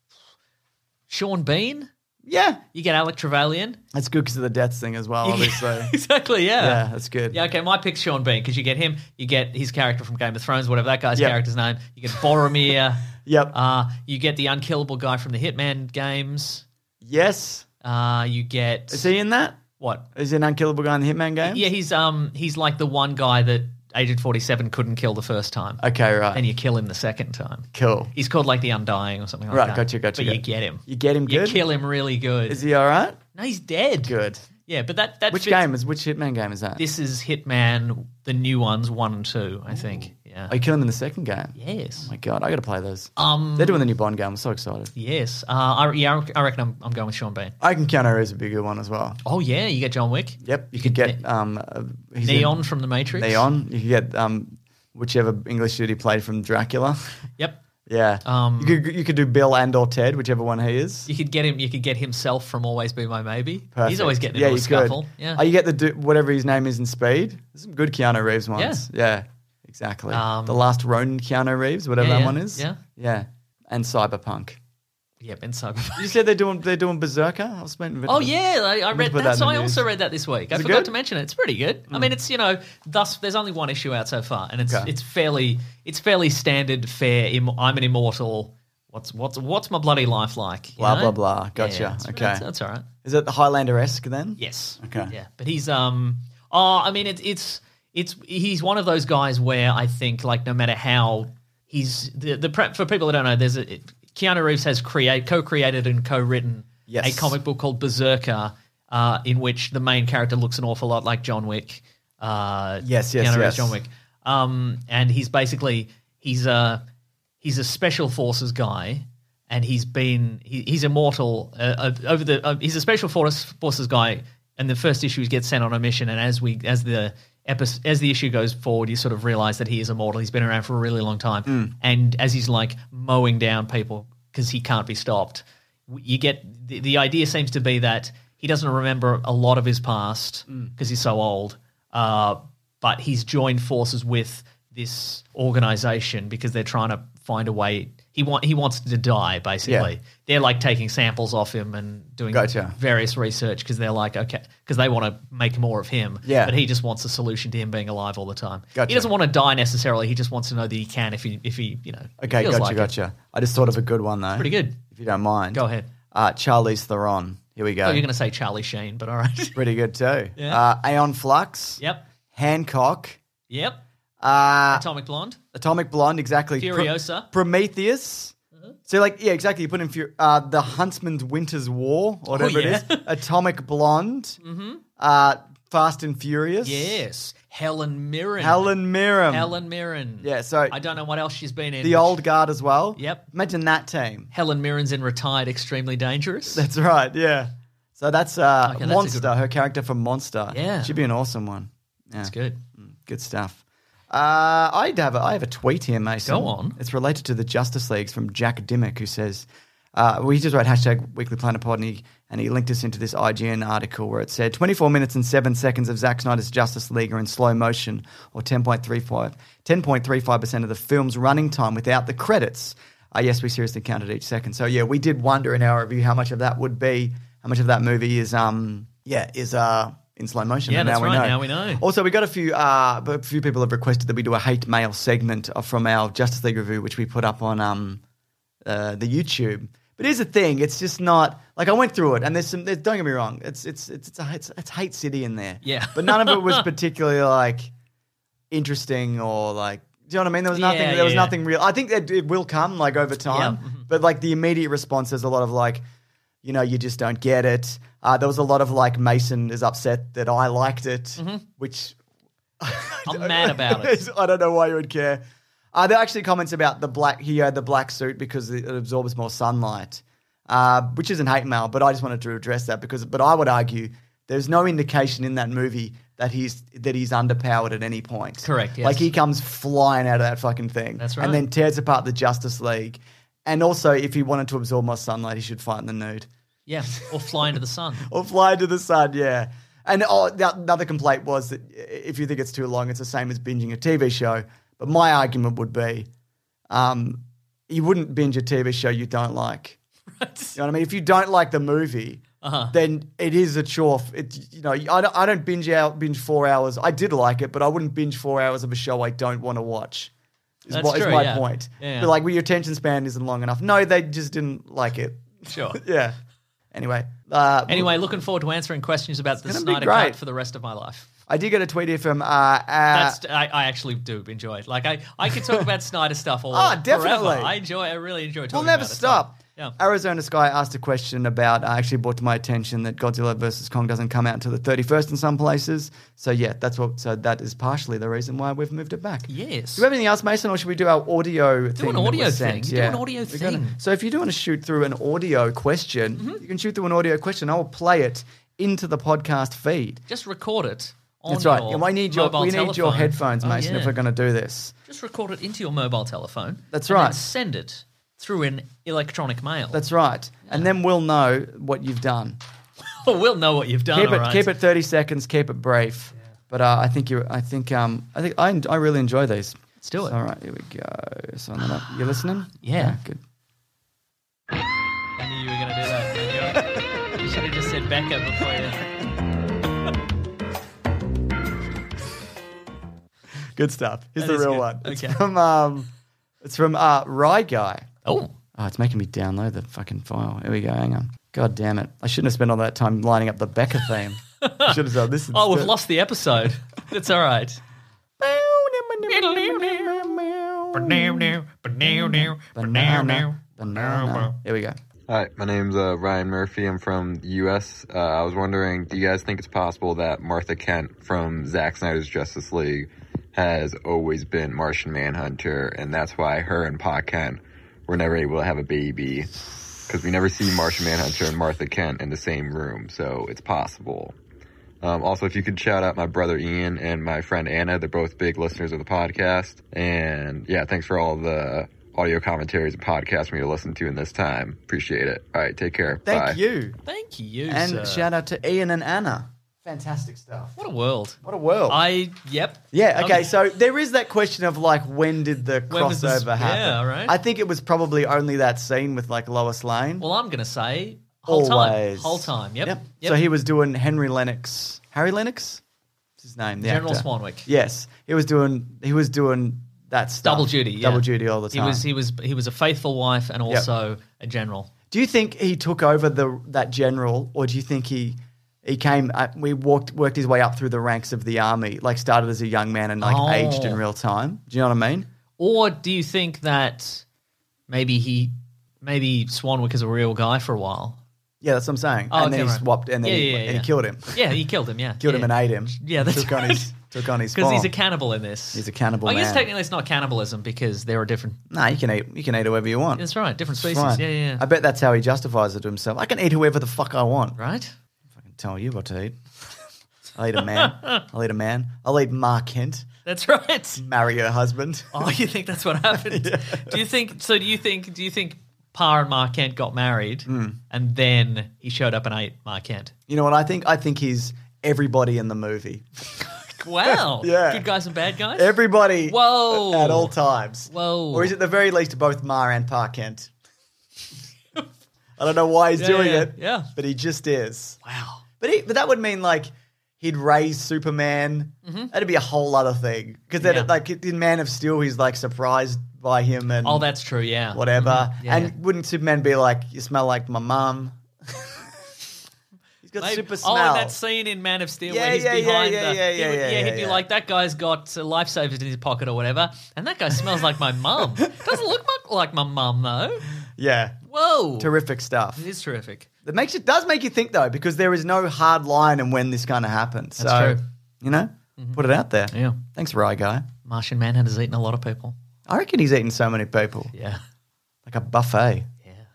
Sean Bean. yeah. You get Alec Trevelyan. That's good because of the deaths thing as well, You obviously. get- exactly. Yeah. Yeah, that's good. Yeah, okay, my pick's Sean Bean because you get him, you get his character from Game of Thrones, whatever that guy's Yep. character's name. You get Boromir. Yep. Uh, you get the unkillable guy from the Hitman games. Yes. Uh, you get Is he in that? what? Is he an unkillable guy in the Hitman game? Yeah, he's um he's like the one guy that Agent forty-seven couldn't kill the first time. Okay, right. And you kill him the second time. Cool. He's called like the Undying or something like Right, that. gotcha, gotcha, But you gotcha. get him. You get him You good? kill him really good. Is he all right? No, he's dead. Good. Yeah, but that that Which fits- game is which Hitman game is that? This is Hitman, the new ones, one and two, I think. Yeah. Oh, you kill him in the second game. Yes. Oh my god, I got to play those. Um. They're doing the new Bond game. I'm so excited. Yes. Uh. I, yeah. I reckon I'm, I'm going with Sean Bean. I can Keanu Reeves would be a good one as well. Oh yeah, you get John Wick. Yep, you could get um uh, he's Neon in- from The Matrix. Neon. You could get um whichever English dude he played from Dracula. Yep. Yeah. Um, you could you could do Bill and or Ted, whichever one he is. You could get him. You could get himself from Always Be My Maybe. Perfect. He's always getting yeah, into a you could. scuffle. Yeah. Oh, you get the du- whatever his name is in Speed. There's some good Keanu Reeves ones. Yeah. Exactly. Um, the Last Ronin Keanu Reeves, whatever yeah, that yeah, one is. yeah. Yeah. And Cyberpunk. Yeah, Ben Cyberpunk. You said they're doing they're doing Berserker. I was meant Oh yeah, I, I to read put that. that So in I the also news. read that this week. I Is it forgot good? to mention it. It's pretty good. I mean, it's you know, thus there's only one issue out so far, and it's Okay. it's fairly it's fairly standard fare. Im- I'm an immortal. What's what's what's my bloody life like? you Blah, know? blah, blah. Gotcha. Yeah, that's, Okay. that's, that's all right. Is it the Highlander-esque then? Yes. Okay. Yeah, but he's um. Oh, I mean, it's it's it's he's one of those guys where I think like no matter how he's the the pre- for people that don't know, there's a it, Keanu Reeves has create co-created and co-written Yes. a comic book called Berserker, uh, in which the main character looks an awful lot like John Wick. Uh, Yes, yes, Keanu Reeves, yes. John Wick. Um, and he's basically he's a he's a special forces guy. And he's been he, he's immortal uh, uh, over the uh, he's a special force, forces guy. And the first issue he gets sent on a mission. And as we as the episode, as the issue goes forward, you sort of realize that he is immortal. He's been around for a really long time. Mm. And as he's like mowing down people because he can't be stopped, you get the, the idea seems to be that he doesn't remember a lot of his past because Mm. he's so old. Uh, but he's joined forces with this organization because they're trying to find a way. He want he wants to die basically. Yeah. They're like taking samples off him and doing Gotcha. various research because they're like okay because they want to make more of him. Yeah. But he just wants a solution to him being alive all the time. Gotcha. He doesn't want to die necessarily. He just wants to know that he can if he if he you know. Okay, feels gotcha, like it. gotcha. I just thought of a good one though. Pretty good. If you don't mind. Go ahead. Uh, Charlize Theron. Here we go. Oh, you're going to say Charlie Sheen, but all right. Pretty good too. Yeah. Uh, Aeon Flux. Yep. Hancock. Yep. Uh, Atomic Blonde. Atomic Blonde, exactly. Pro- Furiosa. Prometheus. Uh-huh. So, like, yeah, exactly. You put in Fur- uh, the Huntsman's Winter's War, or whatever Oh, yeah. it is. Atomic Blonde. Mm-hmm. Uh, Fast and Furious. Yes. Helen Mirren. Helen Mirren. Helen Mirren. Yeah, so I don't know what else she's been in. the old guard as well. Yep. Imagine that team. Helen Mirren's in Retired Extremely Dangerous. That's right. Yeah. So that's uh, Okay, that's a Monster. good- Her character from Monster. Yeah. She'd be an awesome one. Yeah. That's good. Good stuff. Uh, I'd have a, I have a tweet here, Mason. Go on. It's related to the Justice Leagues from Jack Dimmock, who says, uh, well, he just wrote hashtag Weekly Planet Pod, and he, and he linked us into this I G N article where it said twenty-four minutes and seven seconds of Zack Snyder's Justice League are in slow motion, or ten point three five percent of the film's running time without the credits. Uh, yes, we seriously counted each second. So, yeah, we did wonder in our review how much of that would be, how much of that movie is, um, yeah, is, uh, in slow motion. Yeah, and that's now we right. know. Now we know. Also, we got a few. Uh, a few people have requested that we do a hate mail segment from our Justice League review, which we put up on um, uh, the YouTube. But here's the thing: it's just not like I went through it, and there's some. There's, don't get me wrong; it's it's it's it's, a, it's it's hate city in there. Yeah. but none of it was particularly like interesting or like. Do you know what I mean? There was nothing. Yeah, there was yeah. nothing real. I think that it will come like over time, Yeah. Mhm. but like the immediate response is a lot of like, you know, you just don't get it. Uh, there was a lot of like Mason is upset that I liked it, which I'm mad about it. I don't know why you would care. Uh, there are actually comments about the black. He had the black suit because it absorbs more sunlight, uh, which isn't hate mail. But I just wanted to address that because. But I would argue there's no indication in that movie that he's that he's underpowered at any point. Correct, yes. Like he comes flying out of that fucking thing. That's right. And then tears apart the Justice League. And also, if he wanted to absorb more sunlight, he should fight in the nude Yeah. Or Fly into the Sun. or fly to the sun. Yeah. And oh, the, another complaint was that if you think it's too long, it's the same as binging a T V show. But my argument would be, um, you wouldn't binge a T V show you don't like. Right. You know what I mean? If you don't like the movie, Uh-huh. then it is a chore. It, you know, I don't, I don't binge out binge four hours. I did like it, but I wouldn't binge four hours of a show I don't want to watch. Is That's what is true, my yeah. point. Yeah. But like, well, your attention span isn't long enough. No, they just didn't like it. Sure. Yeah. Anyway. Uh, Anyway, looking forward to answering questions about the gonna be Snyder great. Cut for the rest of my life. I did get a tweet here from. Uh, uh, That's I, I actually do enjoy it. Like I, I could talk about Snyder stuff all Oh, definitely. forever. I enjoy. I really enjoy talking. We'll never about it. stop. So, yeah. Arizona Sky asked a question about, uh, actually brought to my attention that Godzilla versus Kong doesn't come out until the thirty-first in some places. So yeah, that's what. So that is partially the reason why we've moved it back. Yes. Do you have anything else, Mason, or should we do our audio thing? an that audio was thing. sent? Do an audio We're thing. gonna- so if you do want to shoot through an audio question, Mm-hmm. you can shoot through an audio question. I will play it into the podcast feed. Just record it. On That's right. Your Yeah, I need your mobile we need your telephone. headphones, Oh, Mason, yeah. if we're going to do this. Just record it into your mobile telephone. That's and right. Then send it through an electronic mail. That's right. And then we'll know what you've done. we'll know what you've done. keep it all right. keep it thirty seconds. Keep it brief. But uh, I think you. I think. Um. I think. I. I really enjoy these. Let's do it. All right. Here we go. So I'm gonna, you listening? Yeah. Good. I knew you were going to do that. I knew it. You should have just said Becca before you. Good stuff. Here's That the is real good. one. It's Okay. from. Um. It's from. Uh. Rye Guy. Oh. Oh, it's making me download the fucking file. Here we go. Hang on. God damn it! I shouldn't have spent all that time lining up the Becca theme. I should have done this. Oh, we've instead. lost the episode. That's all right. Banana. Banana. Here we go. Hi, my name's uh, Ryan Murphy. I'm from the U S. Uh, I was wondering, do you guys think it's possible that Martha Kent from Zack Snyder's Justice League has always been Martian Manhunter, and that's why her and Pa Kent were never able to have a baby? Because we never see Martian Manhunter and Martha Kent in the same room, so it's possible. Um, also, if you could shout out my brother Ian and my friend Anna, they're both big listeners of the podcast. And yeah, thanks for all the audio commentaries and podcasts for me to listen to in this time. Appreciate it. All right, take care. Thank Bye. you. Thank you, And sir. shout out to Ian and Anna. Fantastic stuff. What a world. What a world. I, yep. Yeah, okay, Um, so there is that question of like, when did the When was this- crossover happen? yeah, right. I think it was probably only that scene with like Lois Lane. Well, I'm going to say whole time. Always. Whole time, yep. Yep. Yep. So he was doing Henry Lennox. Harry Lennox? What's his name? The General actor. Swanwick. Yes. He was doing he was doing that stuff. Double duty, yeah. Double duty all the time. He was he was he was a faithful wife and also a general. Do you think he took over the that general, or do you think he he came? Uh, we walked worked his way up through the ranks of the army, like started as a young man and like Oh. aged in real time. Do you know what I mean? Or do you think that maybe he maybe Swanwick is a real guy for a while? Yeah, that's what I'm saying. Oh, and then okay, he right. swapped, and then Yeah, he, yeah, and yeah. he killed him. Yeah, he killed him. Yeah, Killed him yeah. and ate him. Yeah, that's took on right. his took on his Because he's a farm. cannibal in this. He's a cannibal I guess man. technically it's not cannibalism because there are different. Nah, you can eat you can eat whoever you want. That's right, different It's species. fine. Yeah, yeah, yeah. I bet that's how he justifies it to himself. I can eat whoever the fuck I want. Right? I can tell you what to eat. I'll eat a man. I'll eat a man. I'll eat Mark Kent. That's right. Marry her husband. Oh, you think that's what happened? Do you think so? Do you think? Do you think Pa and Mark Kent got married, Hmm. and then he showed up and ate Mark Kent? You know what I think? I think he's everybody in the movie. Wow. Yeah. Good guys and bad guys. Everybody. Whoa. At all times. Whoa. Or is it at the very least both Ma and Pa Kent? I don't know why he's Yeah, doing yeah, it. yeah. But he just is. Wow. But he, but that would mean like he'd raise Superman. That'd be a whole other thing. Because then, Mm-hmm. Yeah. like in Man of Steel, he's like surprised by him and Oh, that's true. Yeah. whatever. Mhm. Yeah, and yeah. wouldn't Superman be like, "You smell like my mum"? He's got Maybe- super Oh, smell. that scene in Man of Steel Yeah, where he's yeah, yeah, behind yeah, the yeah, he yeah, would- yeah, he'd yeah, be yeah. like, that guy's got uh, lifesavers in his pocket or whatever, and that guy smells like my mum. Doesn't look mu- like my mum though. Yeah, Whoa, terrific stuff. It is terrific. That makes it does make you think though, because there is no hard line in when this kind of happens. That's so, true. you know, put it out there. Yeah. Thanks, Rye Guy. Martian Manhunter's eaten a lot of people. I reckon he's eaten so many people, Yeah, like a buffet. yeah.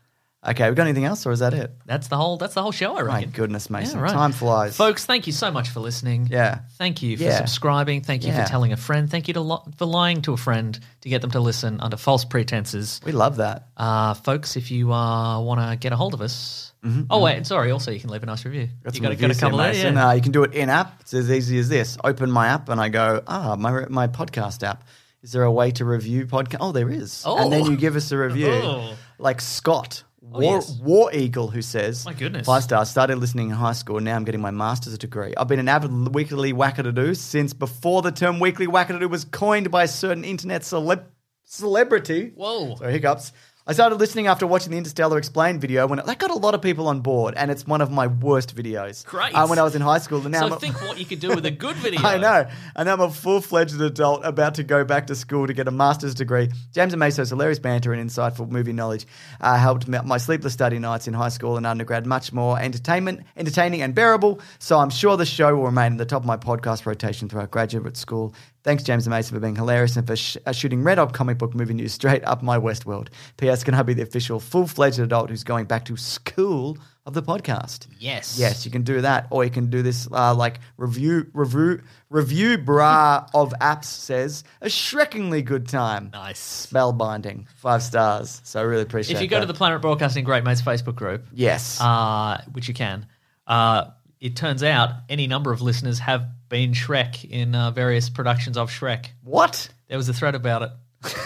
Okay, we got anything else, or is that it? That's the whole. That's the whole show, I My reckon. goodness, Mason. Yeah, right. Time flies. Folks, thank you so much for listening. Yeah. Thank you for Yeah. subscribing. Thank you Yeah. for telling a friend. Thank you to lo- for lying to a friend to get them to listen under false pretenses. We love that. Uh, folks, if you uh, want to get a hold of us. Mhm, Oh, wait, sorry. Also, you can leave a nice review. Got You some got, got a reviews couple here, there, Mason. yeah. Uh, you can do it in app. It's as easy as this. Open my app and I go, ah, my my podcast app. Is there a way to review podcast? Oh, there is. Oh. And then you give us a review. Oh. Like Scott, Oh, War, yes. War Eagle, who says, My goodness. Five stars, started listening in high school, now I'm getting my master's degree. I've been an avid weekly wackadoo since before the term weekly wackadoo was coined by a certain internet celeb- celebrity. Whoa. Sorry, hiccups. I started listening after watching the Interstellar Explained video when it, that got a lot of people on board, and it's one of my worst videos. Great. Uh, when I was in high school. And now So I'm a- think what you could do with a good video. I know. And I'm a full-fledged adult about to go back to school to get a master's degree. James and Meso's hilarious banter and insightful movie knowledge uh, helped me- my sleepless study nights in high school and undergrad much more entertainment, entertaining and bearable. So I'm sure the show will remain at the top of my podcast rotation throughout graduate school. Thanks, James and Mason, for being hilarious and for sh- uh, shooting Red Hot comic book movie news straight up my Westworld. P S. Can I be the official full-fledged adult who's going back to school of the podcast? Yes. Yes, you can do that, or you can do this uh, like review, review, review. Bra of apps says a shrekkingly good time. Nice. Spellbinding, five stars. So I really appreciate. If you go that. to the Planet Broadcasting Great Mates Facebook group, yes, uh, which you can, uh, it turns out any number of listeners have been Shrek in uh, various productions of Shrek. What? There was a thread about it.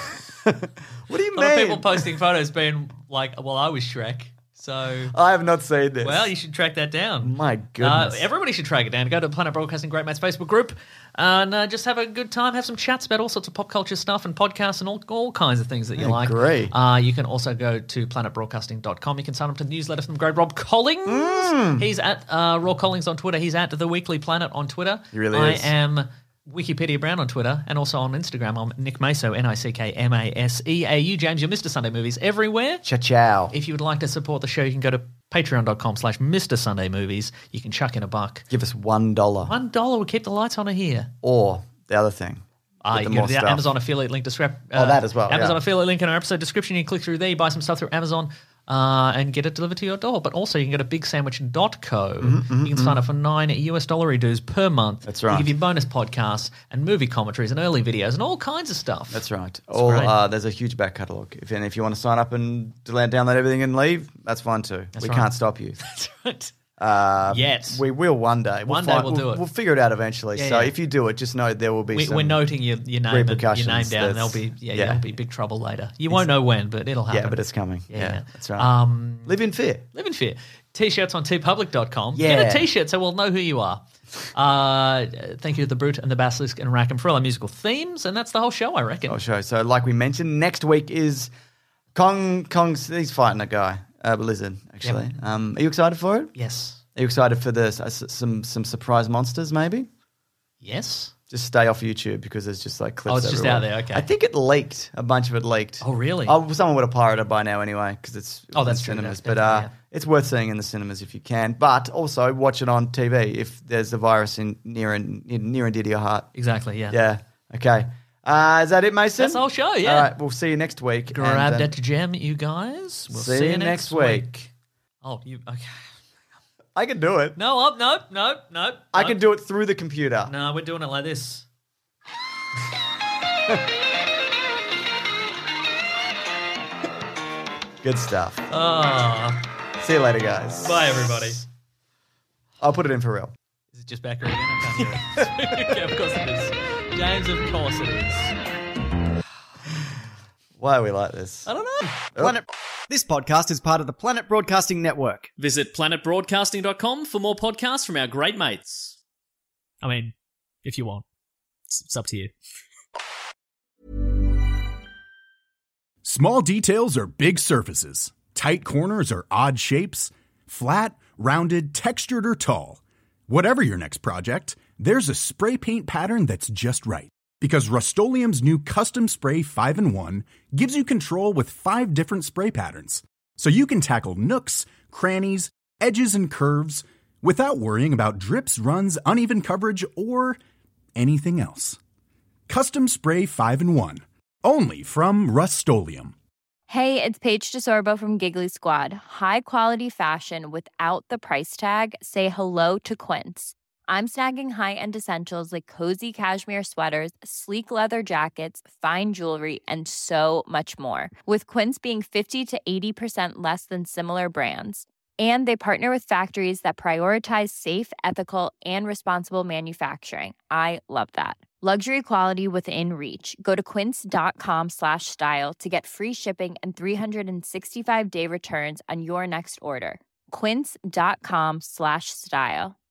What do you A lot of mean? people posting photos being like, well, I was Shrek. So, I have not seen this. well, you should track that down. My goodness. Uh, everybody should track it down. Go to Planet Broadcasting Great Mates Facebook group and uh, just have a good time. Have some chats about all sorts of pop culture stuff and podcasts and all, all kinds of things that you I like. agree. Uh, you can also go to planet broadcasting dot com. You can sign up to the newsletter from great Rob Collings. Mm. He's at uh, Rob Collings on Twitter. He's at The Weekly Planet on Twitter. He really I is. am Wikipedia Brown on Twitter and also on Instagram. I'm Nick Maso, N I C K M A S E A U. James, you're Mister Sunday Movies everywhere. Ciao, ciao. If you would like to support the show, you can go to patreon.com slash Mr. Sunday Movies. You can chuck in a buck. Give us one dollar, One dollar will keep the lights on here. or the other thing. Uh, with you the can go more to the stuff. Amazon affiliate link to scrap. Oh, that as well, Amazon yeah. affiliate link in our episode description. You click through there, you buy some stuff through Amazon uh, and get it delivered to your door. But also, you can go to big sandwich dot co. Mm-hmm, You can sign up for nine U S dollar dues per month. That's We right. give you bonus podcasts and movie commentaries and early videos and all kinds of stuff. That's right. All great. uh, there's a huge back catalogue. If and if you want to sign up and download download everything and leave, that's fine too. That's we right. can't stop you. That's right. Uh, Yet. we will one day. We'll One day we'll do it. We'll figure it out eventually. Yeah, so yeah. if you do it, just know there will be We, some we're noting your, your name and your repercussions name down. And there'll be that's- yeah, yeah. there'll be big trouble later. You won't know when, but it'll happen. Yeah, but it's coming. Yeah, Yeah, yeah. that's right. Um, Live in fear. Live in fear. T-shirts on t public dot com. Yeah. Get a T-shirt so we'll know who you are. Uh, thank you to The Brute and The Basilisk and Rackham for all our musical themes, and that's the whole show, I reckon. I'll show. So like we mentioned, next week is Kong. Kong's he's fighting a guy, a lizard. Actually, um, are you excited for it? Yes. Are you excited for this? Uh, some some surprise monsters, maybe? Yes. Just stay off YouTube because there's just like clips. Oh, it's just everywhere. out there, okay. I think it leaked. A bunch of it leaked. Oh, really? Oh, someone would have pirated it by now anyway because it's Oh, in that's the true, cinemas. that's But uh, definitely, it's worth seeing in the cinemas if you can. But also watch it on T V if there's a virus in near and near and dear to your heart. Exactly, yeah. Yeah. Okay. Uh, is that it, Mason? That's the whole show, yeah. All right. We'll see you next week. Grab and, uh, that gem, you guys. We'll see you next week. Oh, you... Okay. I can do it. No, up, nope, nope, nope. I nope. can do it through the computer. No, we're doing it like this. Good stuff. Oh. See you later, guys. Bye, everybody. I'll put it in for real. Is it just back again? I can't hear it. Okay, of course it is. James, of course it is. Why are we like this? I don't know. Planet. This podcast is part of the Planet Broadcasting Network. Visit planet broadcasting dot com for more podcasts from our great mates. I mean, if you want. It's, it's up to you. Small details are big surfaces. Tight corners are odd shapes. Flat, rounded, textured, or tall. Whatever your next project, there's a spray paint pattern that's just right. Because Rust-Oleum's new Custom Spray five in one gives you control with five different spray patterns. So you can tackle nooks, crannies, edges, and curves without worrying about drips, runs, uneven coverage, or anything else. Custom Spray five in one. Only from Rust-Oleum. Hey, it's Paige DeSorbo from Giggly Squad. High quality fashion without the price tag. Say hello to Quince. I'm snagging high-end essentials like cozy cashmere sweaters, sleek leather jackets, fine jewelry, and so much more. With Quince being fifty to eighty percent less than similar brands. And they partner with factories that prioritize safe, ethical, and responsible manufacturing. I love that. Luxury quality within reach. Go to quince.com slash style to get free shipping and three sixty-five day returns on your next order. Quince.com slash style.